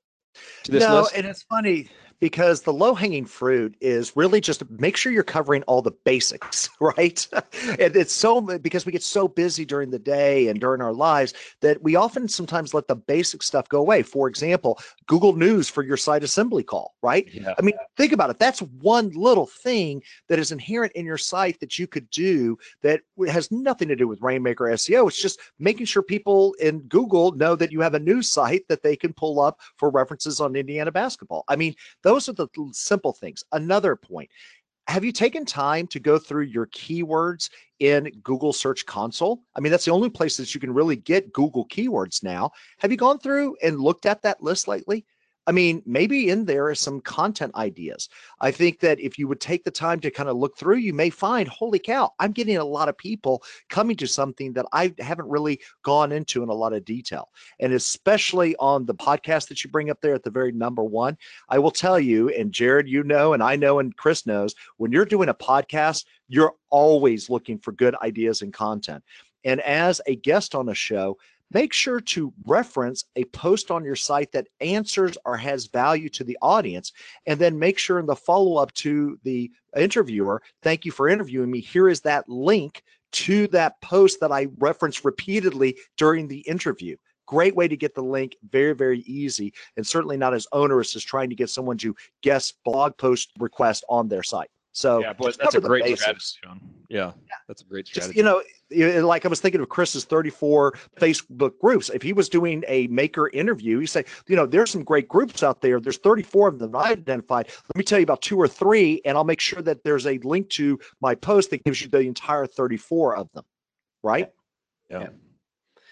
to this no, list? And it's funny because the low-hanging fruit is really just make sure you're covering all the basics, right? And it's so because we get so busy during the day and during our lives that we often sometimes let the basic stuff go away. For example, Google News for your site assembly call, right? Yeah. I mean, think about it. That's one little thing that is inherent in your site that you could do that has nothing to do with Rainmaker S E O. It's just making sure people in Google know that you have a news site that they can pull up for references on Indiana basketball. I mean, those are the simple things. Another point, have you taken time to go through your keywords in Google Search Console? I mean, that's the only place that you can really get Google keywords now. Have you gone through and looked at that list lately? I mean, maybe in there is some content ideas. I think that if you would take the time to kind of look through, you may find, holy cow, I'm getting a lot of people coming to something that I haven't really gone into in a lot of detail. And especially on the podcast that you bring up there at the very number one, I will tell you, and Jared, you know, and I know, and Chris knows, when you're doing a podcast, you're always looking for good ideas and content. And as a guest on a show, make sure to reference a post on your site that answers or has value to the audience. And then make sure in the follow-up to the interviewer, thank you for interviewing me. Here is that link to that post that I referenced repeatedly during the interview. Great way to get the link. Very, very easy. And certainly not as onerous as trying to get someone to guest blog post request on their site. So yeah, boy, that's a great strategy, Sean. Yeah, yeah, that's a great strategy. Just, you know, like I was thinking of Chris's thirty-four Facebook groups. If he was doing a maker interview, he say, you know, there's some great groups out there. There's thirty-four of them that I identified. Let me tell you about two or three, and I'll make sure that there's a link to my post that gives you the entire thirty-four of them. Right? Yeah. Yeah.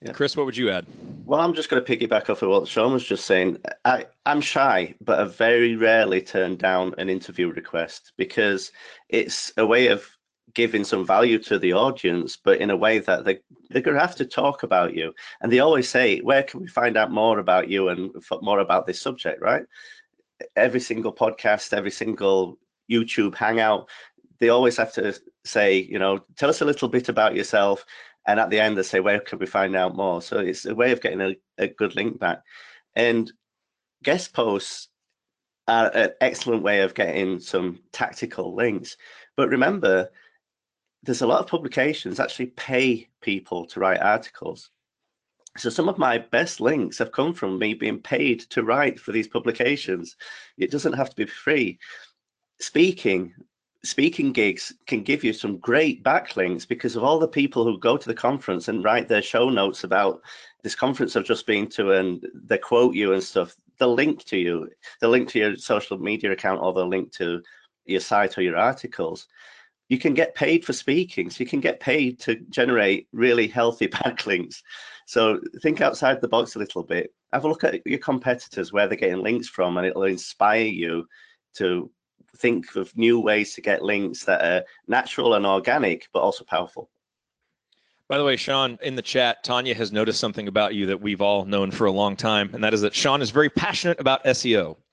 Yeah. Chris, what would you add? Well, I'm just going to piggyback off of what Sean was just saying. I, I'm shy, but I very rarely turn down an interview request because it's a way of giving some value to the audience, but in a way that they, they're going to have to talk about you. And they always say, where can we find out more about you and more about this subject, right? Every single podcast, every single YouTube hangout, they always have to say, you know, tell us a little bit about yourself. And at the end, they say, where can we find out more? So it's a way of getting a, a good link back. And guest posts are an excellent way of getting some tactical links. But remember, there's a lot of publications actually pay people to write articles. So some of my best links have come from me being paid to write for these publications. It doesn't have to be free. Speaking, speaking gigs can give you some great backlinks because of all the people who go to the conference and write their show notes about this conference I've just been to, and they quote you and stuff. They'll link to you. They'll link to your social media account, or they'll link to your site or your articles. You can get paid for speaking, so you can get paid to generate really healthy backlinks. So think outside the box a little bit. Have a look at your competitors, where they're getting links from, and it'll inspire you to think of new ways to get links that are natural and organic, but also powerful. By the way, Sean, in the chat, Tanya has noticed something about you that we've all known for a long time, and that is that Sean is very passionate about S E O.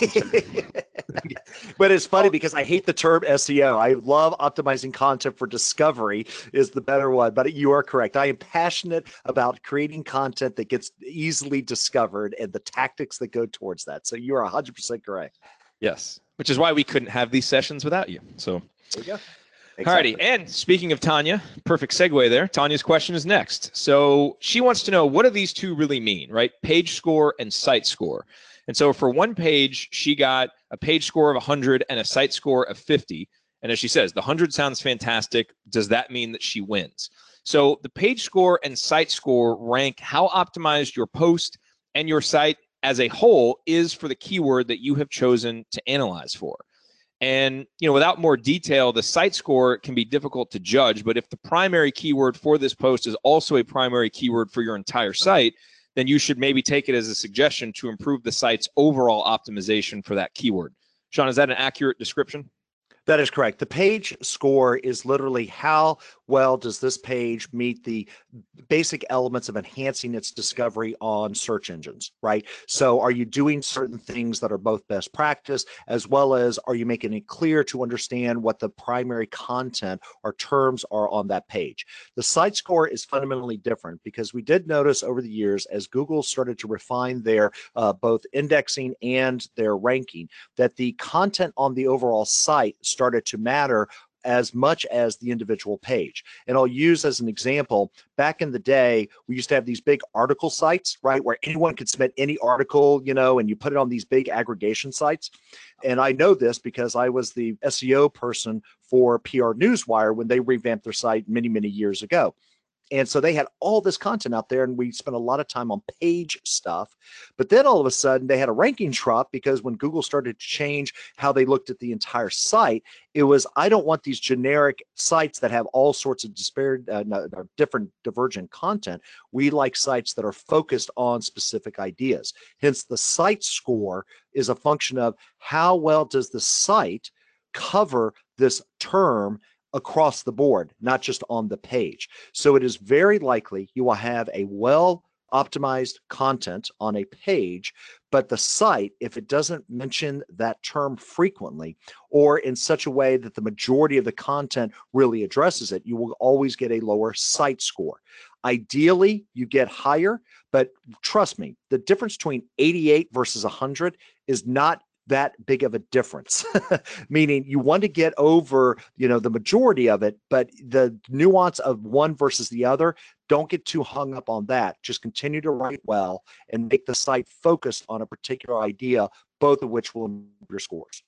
But it's funny because I hate the term S E O. I love optimizing content for discovery is the better one, but you are correct. I am passionate about creating content that gets easily discovered and the tactics that go towards that. So you are one hundred percent correct. Yes, which is why we couldn't have these sessions without you. So there you go. Exactly. Alrighty, and speaking of Tanya, perfect segue there. Tanya's question is next. So she wants to know, what do these two really mean, right? Page score and site score. And so for one page, she got a page score of one hundred and a site score of fifty. And as she says, the one hundred sounds fantastic. Does that mean that she wins? So the page score and site score rank how optimized your post and your site as a whole is for the keyword that you have chosen to analyze for. And, you know, without more detail, the site score can be difficult to judge, but if the primary keyword for this post is also a primary keyword for your entire site, then you should maybe take it as a suggestion to improve the site's overall optimization for that keyword. Sean, is that an accurate description? That is correct. The page score is literally how well does this page meet the basic elements of enhancing its discovery on search engines, right? So are you doing certain things that are both best practice, as well as are you making it clear to understand what the primary content or terms are on that page? The site score is fundamentally different because we did notice over the years as Google started to refine their uh, both indexing and their ranking that the content on the overall site started to matter as much as the individual page. And I'll use as an example, back in the day, we used to have these big article sites, right, where anyone could submit any article, you know, and you put it on these big aggregation sites. And I know this because I was the S E O person for P R Newswire when they revamped their site many, many years ago. And so they had all this content out there, and we spent a lot of time on page stuff. But then all of a sudden, they had a ranking drop because when Google started to change how they looked at the entire site, it was, I don't want these generic sites that have all sorts of disparate, uh, no, different divergent content. We like sites that are focused on specific ideas. Hence, the site score is a function of how well does the site cover this term across the board, not just on the page. So it is very likely you will have a well optimized content on a page, but the site, if it doesn't mention that term frequently or in such a way that the majority of the content really addresses it, you will always get a lower site score. Ideally, you get higher, but trust me, the difference between eighty-eight versus one hundred is not that big of a difference, meaning you want to get over, you know, the majority of it, but the nuance of one versus the other, don't get too hung up on that. Just continue to write well and make the site focused on a particular idea, both of which will improve your scores.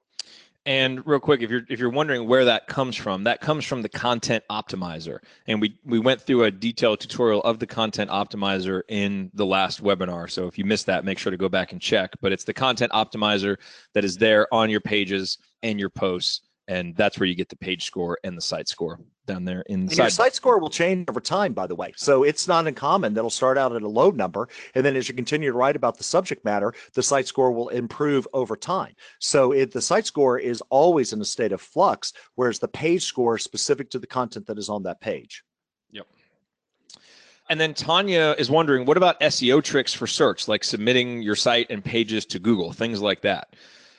And real quick, if you're if you're wondering where that comes from, that comes from the Content Optimizer. And we we went through a detailed tutorial of the Content Optimizer in the last webinar. So if you missed that, make sure to go back and check. But it's the Content Optimizer that is there on your pages and your posts. And that's where you get the page score and the site score down there in the And your side. site score will change over time, by the way. So it's not uncommon that'll start out at a low number. And then as you continue to write about the subject matter, the site score will improve over time. So it, the site score is always in a state of flux, whereas the page score is specific to the content that is on that page. Yep. And then Tanya is wondering, what about S E O tricks for search, like submitting your site and pages to Google, things like that?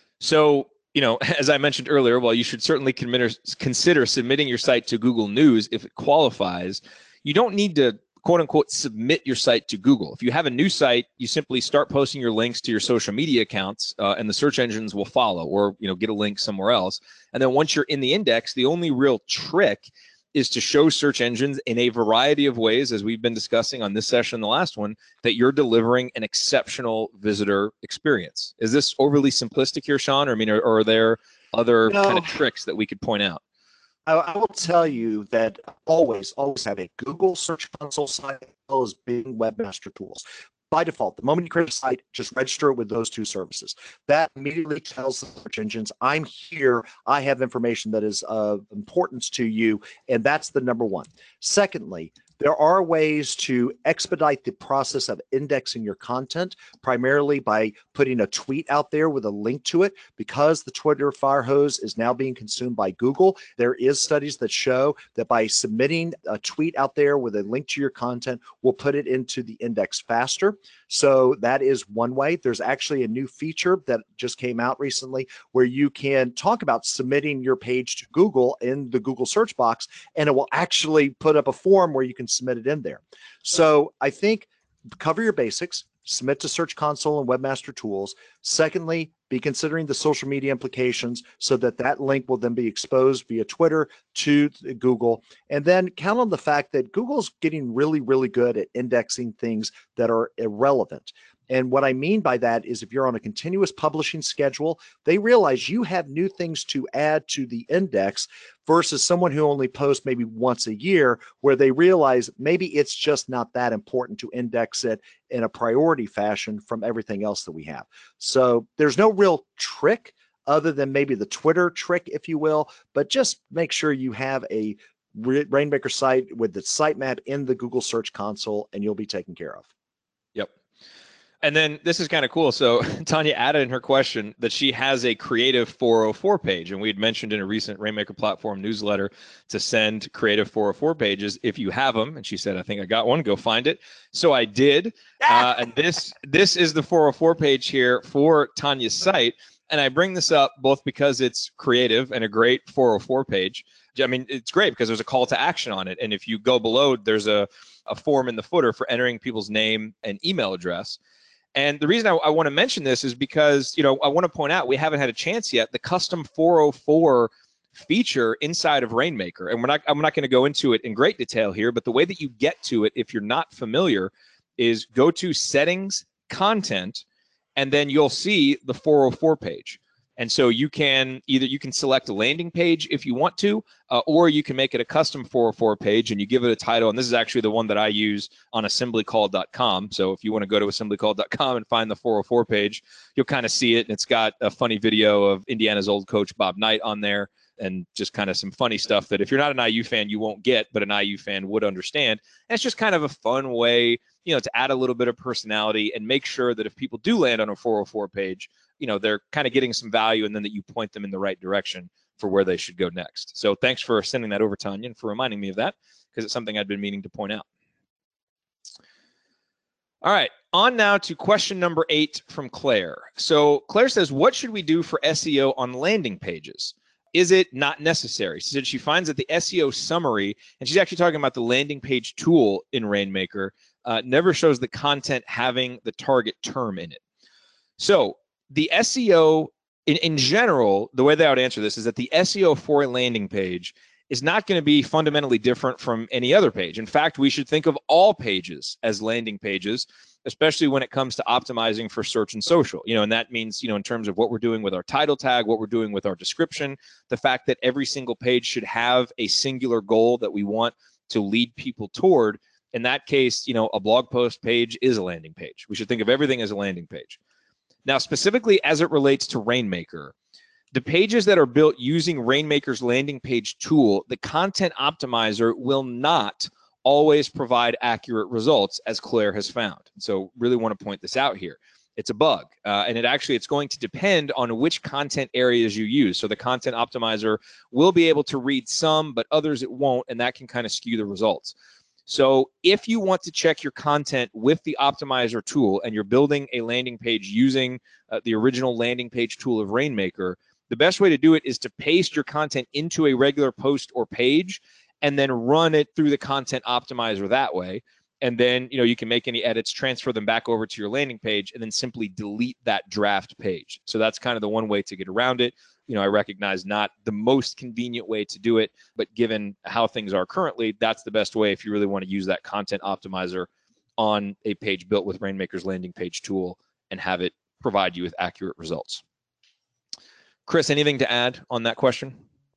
So, you know, as I mentioned earlier, while you should certainly consider submitting your site to Google News if it qualifies, you don't need to, quote unquote, submit your site to Google. If you have a new site, you simply start posting your links to your social media accounts uh, and the search engines will follow, or, you know, get a link somewhere else. And then once you're in the index, the only real trick is to show search engines in a variety of ways, as we've been discussing on this session and the last one, that you're delivering an exceptional visitor experience. Is this overly simplistic here, Sean? Or I mean, are, are there other No. kind of tricks that we could point out? I, I will tell you that always, always have a Google Search Console site as well as Bing Webmaster Tools. By default, the moment you create a site, just register it with those two services. That immediately tells the search engines, I'm here, I have information that is of importance to you, and that's the number one. Secondly, there are ways to expedite the process of indexing your content, primarily by putting a tweet out there with a link to it. Because the Twitter fire hose is now being consumed by Google, there is studies that show that by submitting a tweet out there with a link to your content will put it into the index faster. So that is one way. There's actually a new feature that just came out recently where you can talk about submitting your page to Google in the Google search box, and it will actually put up a form where you can submit it in there. So I think cover your basics, submit to Search Console and Webmaster Tools. Secondly, be considering the social media implications so that that link will then be exposed via Twitter to Google. And then count on the fact that Google's getting really, really good at indexing things that are irrelevant. And what I mean by that is if you're on a continuous publishing schedule, they realize you have new things to add to the index versus someone who only posts maybe once a year, where they realize maybe it's just not that important to index it in a priority fashion from everything else that we have. So there's no real trick other than maybe the Twitter trick, if you will, but just make sure you have a Rainmaker site with the sitemap in the Google Search Console and you'll be taken care of. Yep. And then this is kind of cool. So Tanya added in her question that she has a Creative four oh four page. And we had mentioned in a recent Rainmaker platform newsletter to send Creative four oh four pages if you have them. And she said, I think I got one, go find it. So I did. Uh, and this, this is the four oh four page here for Tanya's site. And I bring this up both because it's creative and a great four oh four page. I mean, it's great because there's a call to action on it. And if you go below, there's a, a form in the footer for entering people's name and email address. And the reason I, I want to mention this is because, you know, I want to point out we haven't had a chance yet. The custom four oh four feature inside of Rainmaker, and we're not, I'm not going to go into it in great detail here, but the way that you get to it, if you're not familiar, is go to Settings, Content, and then you'll see the four oh four page. And so you can either you can select a landing page if you want to, uh, or you can make it a custom four oh four page and you give it a title. And this is actually the one that I use on assembly call dot com. So if you want to go to assembly call dot com and find the four oh four page, you'll kind of see it. And it's got a funny video of Indiana's old coach, Bob Knight, on there, and just kind of some funny stuff that if you're not an I U fan, you won't get, but an I U fan would understand. And it's just kind of a fun way, you know, to add a little bit of personality and make sure that if people do land on a four oh four page, you know, they're kind of getting some value, and then that you point them in the right direction for where they should go next. So thanks for sending that over, Tanya, and for reminding me of that, because it's something I'd been meaning to point out. All right, on now to question number eight from Claire. So Claire says, what should we do for S E O on landing pages? Is it not necessary? She said she finds that the S E O summary, and she's actually talking about the landing page tool in Rainmaker, uh, never shows the content having the target term in it. So the S E O, in, in general, the way that I would answer this is that the S E O for a landing page is not going to be fundamentally different from any other page. In fact, we should think of all pages as landing pages, especially when it comes to optimizing for search and social. You know, and that means, you know, in terms of what we're doing with our title tag, what we're doing with our description, the fact that every single page should have a singular goal that we want to lead people toward. In that case, you know, a blog post page is a landing page. We should think of everything as a landing page. Now, specifically as it relates to Rainmaker, The pages that are built using Rainmaker's landing page tool, the content optimizer will not always provide accurate results, as Claire has found. So really want to point this out here. It's a bug, uh, and it actually, it's going to depend on which content areas you use. So the content optimizer will be able to read some, but others it won't, and that can kind of skew the results. So if you want to check your content with the optimizer tool and you're building a landing page using uh, the original landing page tool of Rainmaker, the best way to do it is to paste your content into a regular post or page and then run it through the content optimizer that way. And then, you know, you can make any edits, transfer them back over to your landing page, and then simply delete that draft page. So that's kind of the one way to get around it. You know, I recognize not the most convenient way to do it, but given how things are currently, that's the best way if you really want to use that content optimizer on a page built with Rainmaker's landing page tool and have it provide you with accurate results. Chris, anything to add on that question?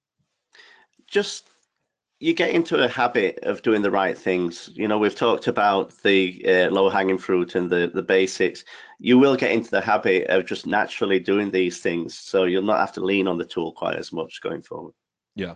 Just, you get into a habit of doing the right things. You know, we've talked about the uh, low-hanging fruit and the, the basics. You will get into the habit of just naturally doing these things, so you'll not have to lean on the tool quite as much going forward. Yeah,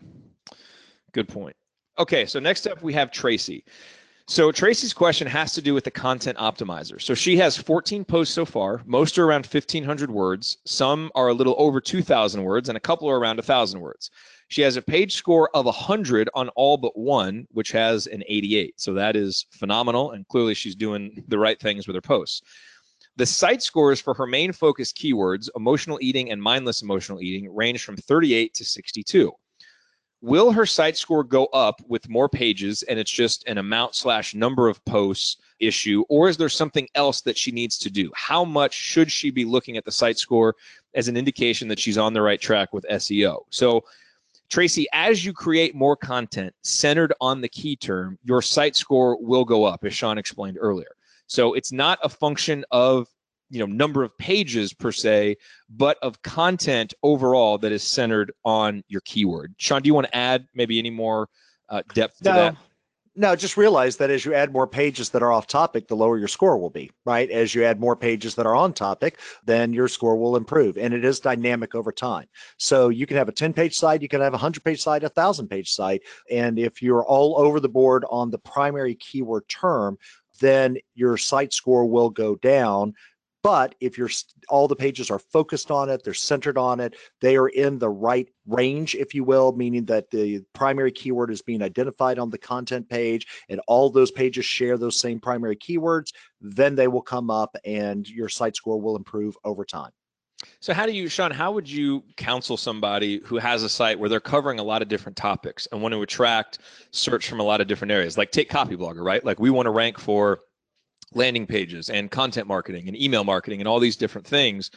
good point. Okay, so next up we have Tracy. So Tracy's question has to do with the content optimizer. So she has fourteen posts so far. Most are around fifteen hundred words. Some are a little over two thousand words, and a couple are around one thousand words. She has a page score of one hundred on all but one, which has an eighty-eight. So that is phenomenal, and clearly she's doing the right things with her posts. The site scores for her main focus keywords, emotional eating and mindless emotional eating, range from thirty-eight to sixty-two. Will her site score go up with more pages and it's just an amount slash number of posts issue, or is there something else that she needs to do? How much should she be looking at the site score as an indication that she's on the right track with S E O? So Tracy, as you create more content centered on the key term, your site score will go up, as Sean explained earlier. So it's not a function of, you know, number of pages per se, but of content overall that is centered on your keyword. Sean, do you want to add maybe any more uh, depth to no, that? No, just realize that as you add more pages that are off topic, the lower your score will be, right? As you add more pages that are on topic, then your score will improve. And it is dynamic over time. So you can have a ten page site, you can have a one hundred page site, a one thousand page site. And if you're all over the board on the primary keyword term, then your site score will go down. But if you're all the pages are focused on it, they're centered on it, they are in the right range, if you will, meaning that the primary keyword is being identified on the content page and all those pages share those same primary keywords, then they will come up and your site score will improve over time. So how do you, Sean, how would you counsel somebody who has a site where they're covering a lot of different topics and want to attract search from a lot of different areas? Like take Copyblogger, right? Like we want to rank for landing pages and content marketing and email marketing and all these different things.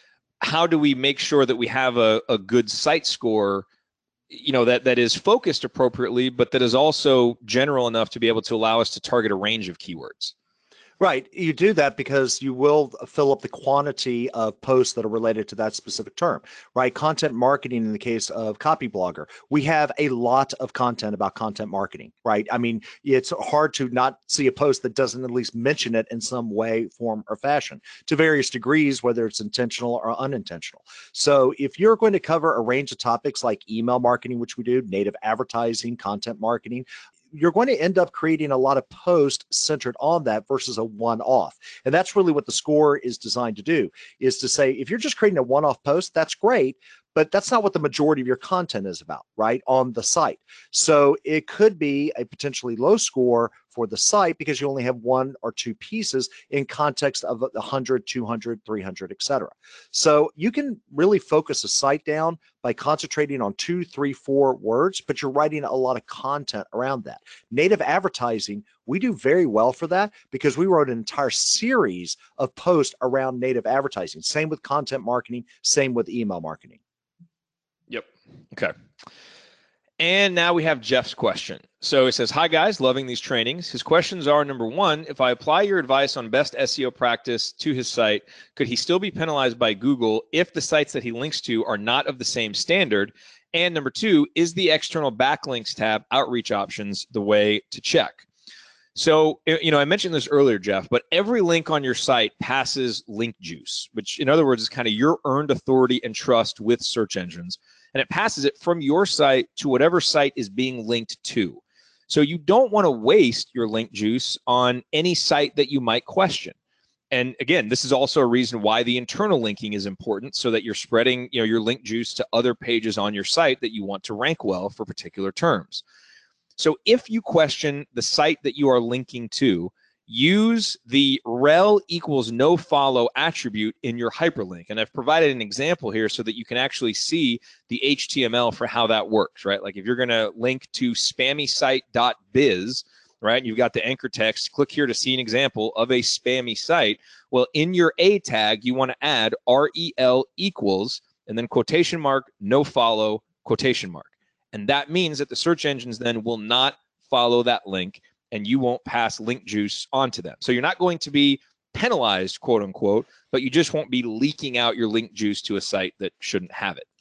How do we make sure that we have a, a good site score, you know, that, that is focused appropriately, but that is also general enough to be able to allow us to target a range of keywords? Right. You do that because you will fill up the quantity of posts that are related to that specific term, right? Content marketing in the case of Copyblogger, we have a lot of content about content marketing, right? I mean, it's hard to not see a post that doesn't at least mention it in some way, form, or fashion to various degrees, whether it's intentional or unintentional. So if you're going to cover a range of topics like email marketing, which we do, native advertising, content marketing, you're going to end up creating a lot of posts centered on that versus a one-off. And that's really what the score is designed to do, is to say, if you're just creating a one-off post, that's great, but that's not what the majority of your content is about, right, on the site. So it could be a potentially low score for the site because you only have one or two pieces in context of one hundred, two hundred, three hundred, et cetera. So you can really focus a site down by concentrating on two, three, four words, but you're writing a lot of content around that. Native advertising, we do very well for that because we wrote an entire series of posts around native advertising. Same with content marketing, same with email marketing. Yep. Okay. And now we have Jeff's question. So it says, hi guys, loving these trainings. His questions are, number one, if I apply your advice on best S E O practice to his site, could he still be penalized by Google if the sites that he links to are not of the same standard? And number two, is the external backlinks tab outreach options the way to check? So, you know, I mentioned this earlier, Jeff, but every link on your site passes link juice, which in other words is kind of your earned authority and trust with search engines. And it passes it from your site to whatever site is being linked to. So you don't want to waste your link juice on any site that you might question. And again, this is also a reason why the internal linking is important, so that you're spreading, you know, your link juice to other pages on your site that you want to rank well for particular terms. So if you question the site that you are linking to, use the rel equals no follow attribute in your hyperlink. And I've provided an example here so that you can actually see the H T M L for how that works, right? Like if you're going to link to spammy site dot biz, right? You've got the anchor text, click here to see an example of a spammy site. Well, in your A tag, you want to add rel equals and then quotation mark, no follow, quotation mark. And that means that the search engines then will not follow that link and you won't pass link juice onto them. So you're not going to be penalized, quote unquote, but you just won't be leaking out your link juice to a site that shouldn't have it.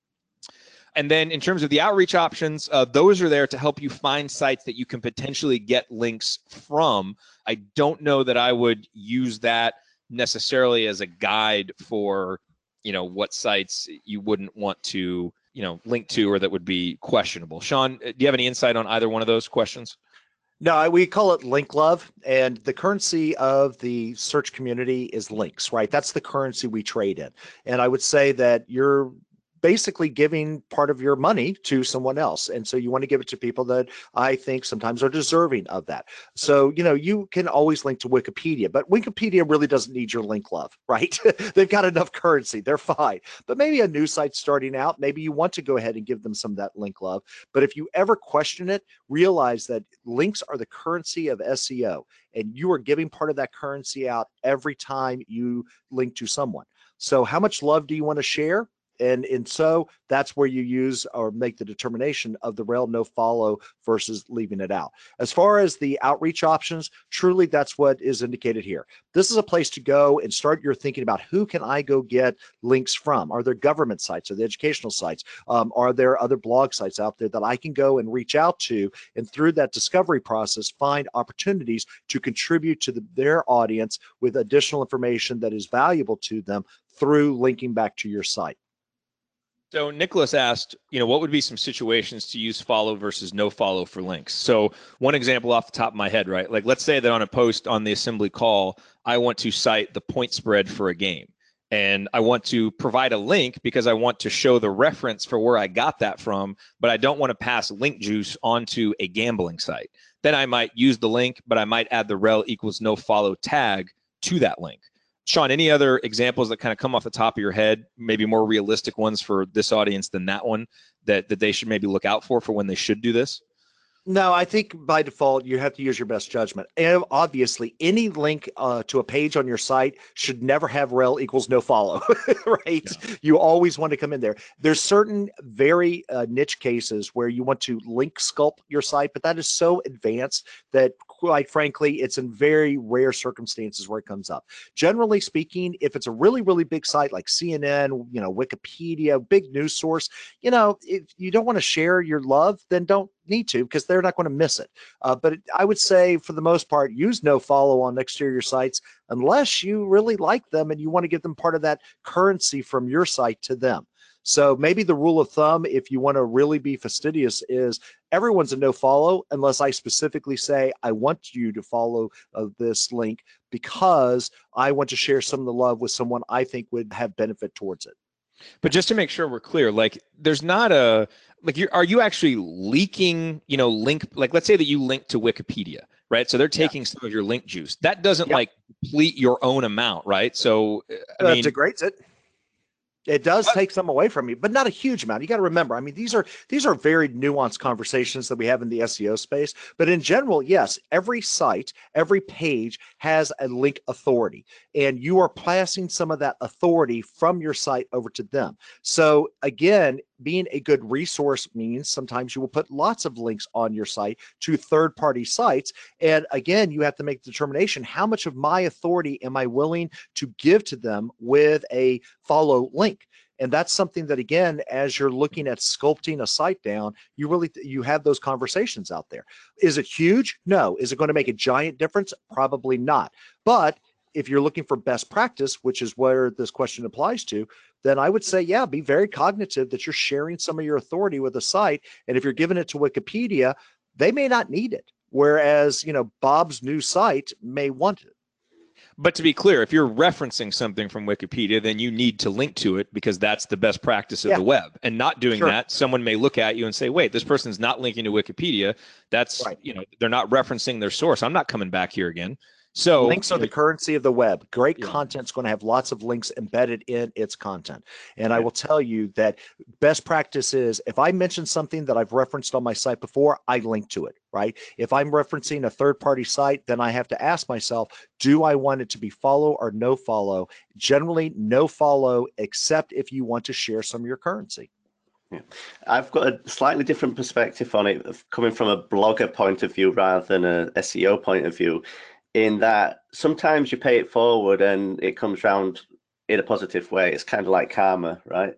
And then in terms of the outreach options, uh, those are there to help you find sites that you can potentially get links from. I don't know that I would use that necessarily as a guide for, you know, what sites you wouldn't want to, you know, link to or that would be questionable. Sean, do you have any insight on either one of those questions? No, we call it link love, and the currency of the search community is links, right? That's the currency we trade in. And I would say that you're basically giving part of your money to someone else. And so you want to give it to people that I think sometimes are deserving of that. So, you know, you can always link to Wikipedia, but Wikipedia really doesn't need your link love, right? They've got enough currency. They're fine. But maybe a new site starting out, maybe you want to go ahead and give them some of that link love. But if you ever question it, realize that links are the currency of S E O, and you are giving part of that currency out every time you link to someone. So how much love do you want to share? And, and so that's where you use or make the determination of the rel no follow versus leaving it out. As far as the outreach options, truly that's what is indicated here. This is a place to go and start your thinking about who can I go get links from? Are there government sites? Are there educational sites? Um, are there other blog sites out there that I can go and reach out to, and through that discovery process, find opportunities to contribute to the, their audience with additional information that is valuable to them through linking back to your site. So Nicholas asked, you know, what would be some situations to use follow versus no follow for links? So one example off the top of my head, right? Like let's say that on a post on the assembly call, I want to cite the point spread for a game. And I want to provide a link because I want to show the reference for where I got that from, but I don't want to pass link juice onto a gambling site. Then I might use the link, but I might add the rel equals no follow tag to that link. Sean, any other examples that kind of come off the top of your head, maybe more realistic ones for this audience than that one, that, that they should maybe look out for for when they should do this? No, I think by default, you have to use your best judgment. And obviously, any link uh, to a page on your site should never have rel equals no follow, right? Yeah. You always want to come in there. There's certain very uh, niche cases where you want to link sculpt your site, but that is so advanced that quite frankly, it's in very rare circumstances where it comes up. Generally speaking, if it's a really, really big site like C N N, you know, Wikipedia, big news source, you know, if you don't want to share your love, then don't need to, because they're not going to miss it. Uh, but I would say for the most part, use no follow on exterior sites unless you really like them and you want to give them part of that currency from your site to them. So maybe the rule of thumb, if you want to really be fastidious, is everyone's a no follow unless I specifically say, I want you to follow uh, this link because I want to share some of the love with someone I think would have benefit towards it. But just to make sure we're clear, like there's not a, like you're, are you actually leaking, you know, link, like let's say that you link to Wikipedia, right? So they're taking yeah. some of your link juice. That doesn't yep. like deplete your own amount, right? So, I uh, mean. Degrades it. It does take some away from you, but not a huge amount. You got to remember, I mean, these are these are very nuanced conversations that we have in the S E O space. But in general, yes, every site, every page has a link authority, and you are passing some of that authority from your site over to them. So again, being a good resource means sometimes you will put lots of links on your site to third-party sites. And again, you have to make the determination, how much of my authority am I willing to give to them with a follow link? And that's something that, again, as you're looking at sculpting a site down, you really, you have those conversations out there. Is it huge? No. Is it going to make a giant difference? Probably not. But if you're looking for best practice, which is where this question applies to, then I would say, yeah, be very cognitive that you're sharing some of your authority with a site. And if you're giving it to Wikipedia, they may not need it. Whereas, you know, Bob's new site may want it. But to be clear, if you're referencing something from Wikipedia, then you need to link to it because that's the best practice of Yeah. the web. And not doing Sure. that, someone may look at you and say, wait, this person's not linking to Wikipedia. That's, Right. you know, they're not referencing their source. I'm not coming back here again. So Links are the currency of the web. Great Yeah. content's going to have lots of links embedded in its content. And I will tell you that best practice is if I mention something that I've referenced on my site before, I link to it, right? If I'm referencing a third-party site, then I have to ask myself, do I want it to be follow or no follow? Generally, no follow, except if you want to share some of your currency. Yeah. I've got a slightly different perspective on it, coming from a blogger point of view rather than a S E O point of view, in that sometimes you pay it forward and it comes round in a positive way. It's kind of like karma, right?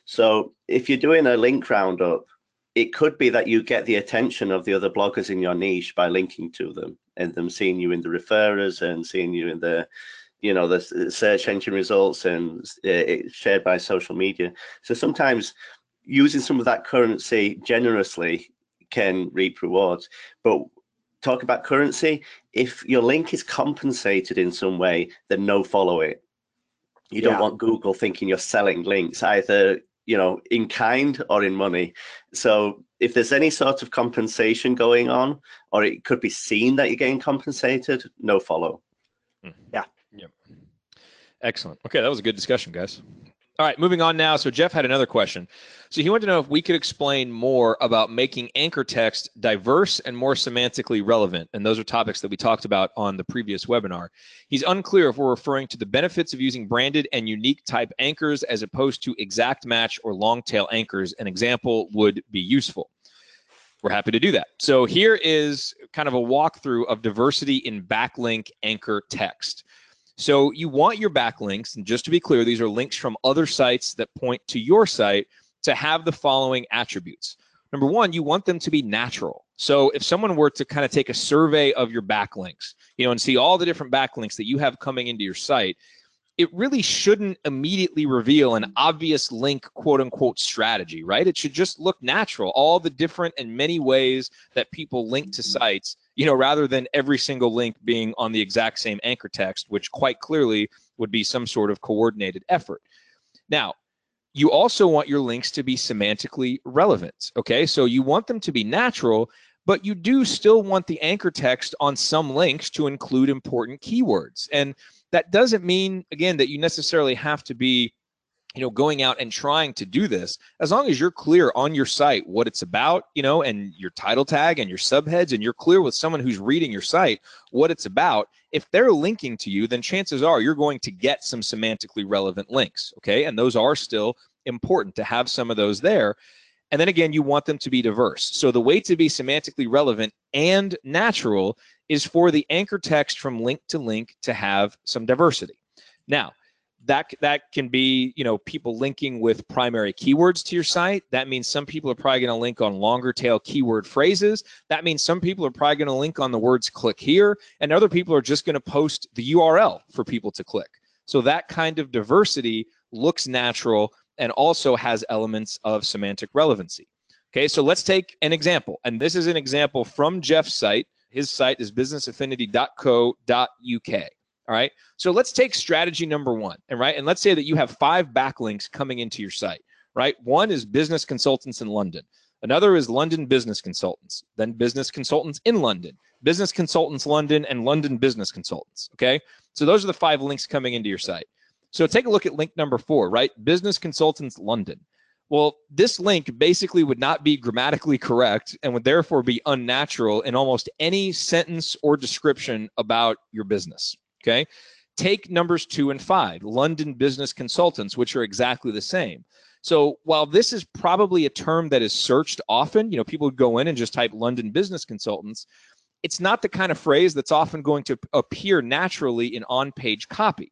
So if you're doing a link roundup, it could be that you get the attention of the other bloggers in your niche by linking to them and them seeing you in the referrers and seeing you in the, you know, the search engine results and uh, it's shared by social media. So sometimes using some of that currency generously can reap rewards. But talk about currency, if your link is compensated in some way, then no follow it. You don't Yeah. want Google thinking you're selling links, either, you know, in kind or in money. So if there's any sort of compensation going on, or it could be seen that you're getting compensated, no follow. Yeah. Yep. Excellent. Okay, that was a good discussion, guys. All right, moving on now. So Jeff had another question. So he wanted to know if we could explain more about making anchor text diverse and more semantically relevant. And those are topics that we talked about on the previous webinar. He's unclear if we're referring to the benefits of using branded and unique type anchors as opposed to exact match or long tail anchors. An example would be useful. We're happy to do that. So here is kind of a walkthrough of diversity in backlink anchor text. So you want your backlinks, and just to be clear, these are links from other sites that point to your site, to have the following attributes. Number one, you want them to be natural. So if someone were to kind of take a survey of your backlinks, you know, and see all the different backlinks that you have coming into your site, it really shouldn't immediately reveal an obvious link, quote unquote, strategy, right? It should just look natural. All the different and many ways that people link to sites, you know, rather than every single link being on the exact same anchor text, which quite clearly would be some sort of coordinated effort. Now, you also want your links to be semantically relevant, okay? So you want them to be natural, but you do still want the anchor text on some links to include important keywords. And that doesn't mean, again, that you necessarily have to be, you know, going out and trying to do this. As long as you're clear on your site what it's about, you know, and your title tag and your subheads, and you're clear with someone who's reading your site what it's about, if they're linking to you, then chances are you're going to get some semantically relevant links, okay? And those are still important to have some of those there. And then again, you want them to be diverse. So the way to be semantically relevant and natural is for the anchor text from link to link to have some diversity. Now, that that can be, you know, people linking with primary keywords to your site. That means some people are probably going to link on longer tail keyword phrases. That means some people are probably going to link on the words click here, and other people are just going to post the U R L for people to click. So that kind of diversity looks natural and also has elements of semantic relevancy. Okay, so let's take an example. And this is an example from Jeff's site. His site is business affinity dot co dot U K. All right, so let's take strategy number one, and right, and let's say that you have five backlinks coming into your site, right? One is business consultants in London. Another is London business consultants, then business consultants in London, business consultants London, and London business consultants, okay? So those are the five links coming into your site. So take a look at link number four, right? Business consultants London. Well, this link basically would not be grammatically correct and would therefore be unnatural in almost any sentence or description about your business. Okay, take numbers two and five, London business consultants, which are exactly the same. So while this is probably a term that is searched often, you know, people would go in and just type London business consultants, it's not the kind of phrase that's often going to appear naturally in on-page copy.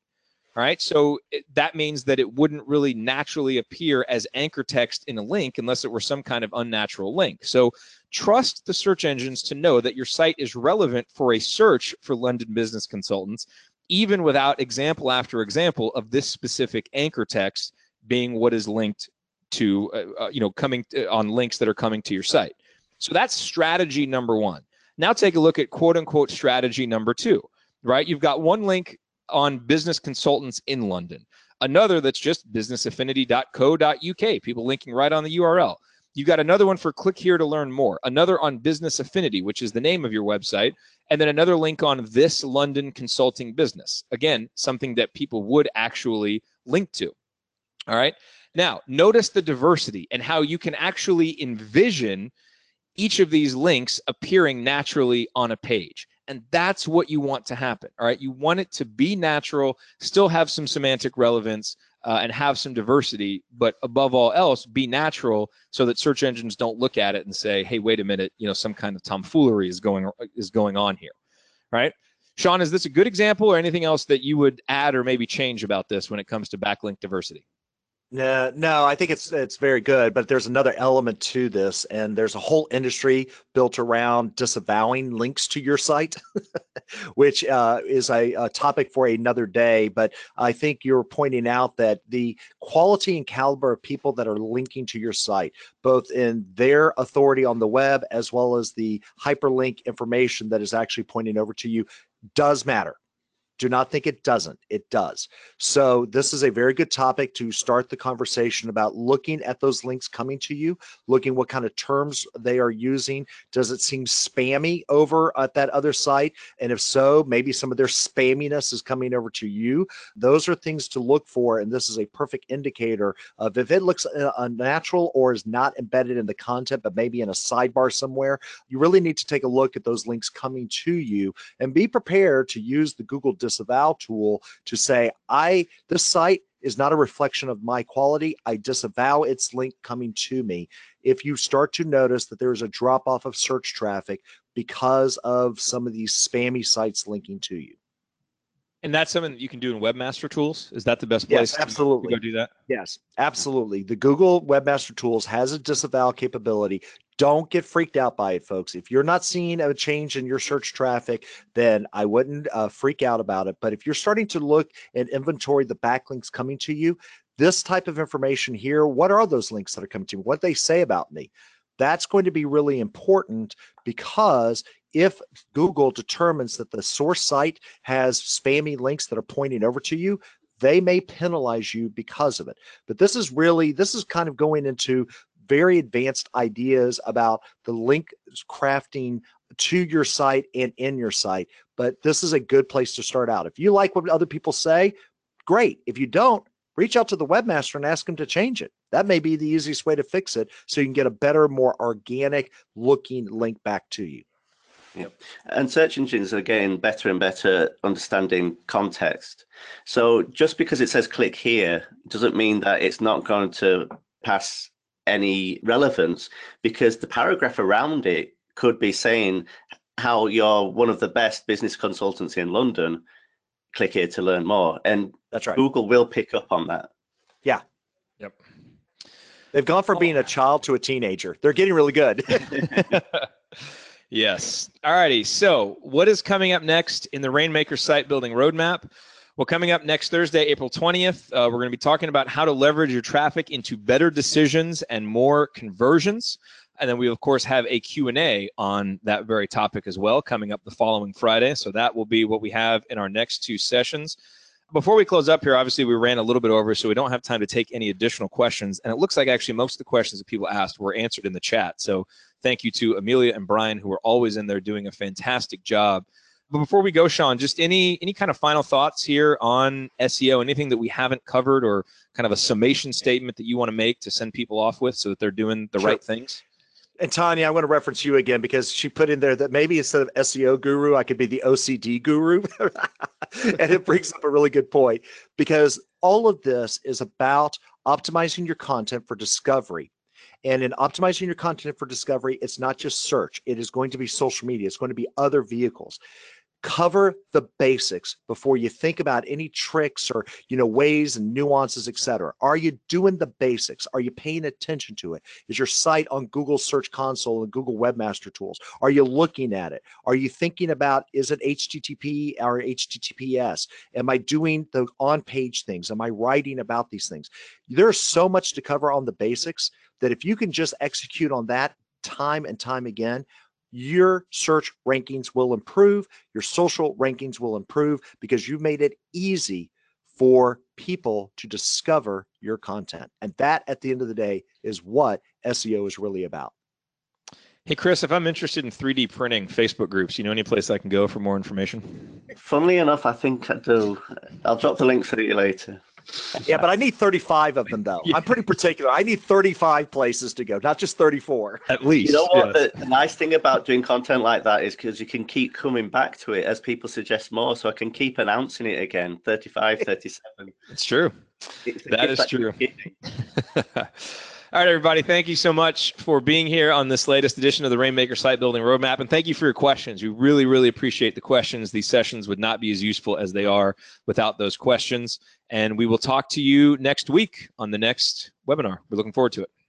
All right, so it, that means that it wouldn't really naturally appear as anchor text in a link unless it were some kind of unnatural link. So trust the search engines to know that your site is relevant for a search for London Business Consultants, even without example after example of this specific anchor text being what is linked to, uh, uh, you know, coming to, on links that are coming to your site. So that's strategy number one. Now take a look at quote unquote strategy number two, right? You've got one link on business consultants in London, another that's just business affinity dot co dot U K, people linking right on the U R L. You've got another one for click here to learn more, another on Business Affinity, which is the name of your website, and then another link on this London consulting business. Again, something that people would actually link to. All right. Now, notice the diversity and how you can actually envision each of these links appearing naturally on a page. And that's what you want to happen. All right. You want it to be natural, still have some semantic relevance, uh, and have some diversity, but above all else, be natural so that search engines don't look at it and say, hey, wait a minute, you know, some kind of tomfoolery is going is going on here. Right. Sean, is this a good example or anything else that you would add or maybe change about this when it comes to backlink diversity? No, no, I think it's it's very good, but there's another element to this, and there's a whole industry built around disavowing links to your site, which uh, is a, a topic for another day. But I think you're pointing out that the quality and caliber of people that are linking to your site, both in their authority on the web as well as the hyperlink information that is actually pointing over to you, does matter. Do not think it doesn't. It does. So this is a very good topic to start the conversation about looking at those links coming to you, looking what kind of terms they are using. Does it seem spammy over at that other site? And if so, maybe some of their spamminess is coming over to you. Those are things to look for. And this is a perfect indicator of if it looks unnatural or is not embedded in the content, but maybe in a sidebar somewhere, you really need to take a look at those links coming to you and be prepared to use the Google disavow tool to say, I this site is not a reflection of my quality. I disavow its link coming to me. If you start to notice that there's a drop off of search traffic because of some of these spammy sites linking to you. And that's something that you can do in Webmaster Tools. Is that the best place yes, absolutely. to go do that? Yes, absolutely. The Google Webmaster Tools has a disavow capability. Don't get freaked out by it, folks. If you're not seeing a change in your search traffic, then I wouldn't uh, freak out about it. But if you're starting to look and inventory the backlinks coming to you, this type of information here, what are those links that are coming to me? What they say about me? That's going to be really important, because if Google determines that the source site has spammy links that are pointing over to you, they may penalize you because of it. But this is really, this is kind of going into very advanced ideas about the link crafting to your site and in your site. But this is a good place to start out. If you like what other people say, great. If you don't, reach out to the webmaster and ask them to change it. That may be the easiest way to fix it, so you can get a better, more organic looking link back to you. Yep. And search engines are getting better and better understanding context. So just because it says click here doesn't mean that it's not going to pass any relevance, because the paragraph around it could be saying how you're one of the best business consultants in London. Click here to learn more. And that's right. Google will pick up on that. Yeah. Yep. They've gone from being a child to a teenager. They're getting really good. Yes. All righty. So what is coming up next in the Rainmaker Site Building Roadmap? Well, coming up next Thursday, April twentieth, uh, we're going to be talking about how to leverage your traffic into better decisions and more conversions. And then we, of course, have a Q and A on that very topic as well coming up the following Friday. So that will be what we have in our next two sessions. Before we close up here, obviously, we ran a little bit over, so we don't have time to take any additional questions. And it looks like actually most of the questions that people asked were answered in the chat. So thank you to Amelia and Brian, who are always in there doing a fantastic job. But before we go, Sean, just any any kind of final thoughts here on S E O, anything that we haven't covered, or kind of a summation statement that you want to make to send people off with so that they're doing the Sure. right things? And Tanya, I want to reference you again, because she put in there that maybe instead of S E O guru, I could be the O C D guru. And it brings up a really good point, because all of this is about optimizing your content for discovery. And in optimizing your content for discovery, it's not just search. It is going to be social media. It's going to be other vehicles. Cover the basics before you think about any tricks or, you know, ways and nuances, et cetera. Are you doing the basics? Are you paying attention to it? Is your site on Google Search Console and Google Webmaster Tools? Are you looking at it? Are you thinking about, is it H T T P or H T T P S? Am I doing the on-page things? Am I writing about these things? There's so much to cover on the basics that if you can just execute on that time and time again, your search rankings will improve, your social rankings will improve because you've made it easy for people to discover your content. And that, at the end of the day, is what S E O is really about. Hey, Chris, if I'm interested in three D printing Facebook groups, you know any place I can go for more information? Funnily enough, I think I do. I'll drop the link for you later. Yeah, but I need thirty-five of them, though. Yeah. I'm pretty particular. I need thirty-five places to go, not just thirty-four. At least. You know what? Yes. The, the nice thing about doing content like that is because you can keep coming back to it as people suggest more. So I can keep announcing it again, thirty-five, thirty-seven. It's true. It's that is true. All right, everybody. Thank you so much for being here on this latest edition of the Rainmaker Site Building Roadmap. And thank you for your questions. We really, really appreciate the questions. These sessions would not be as useful as they are without those questions. And we will talk to you next week on the next webinar. We're looking forward to it.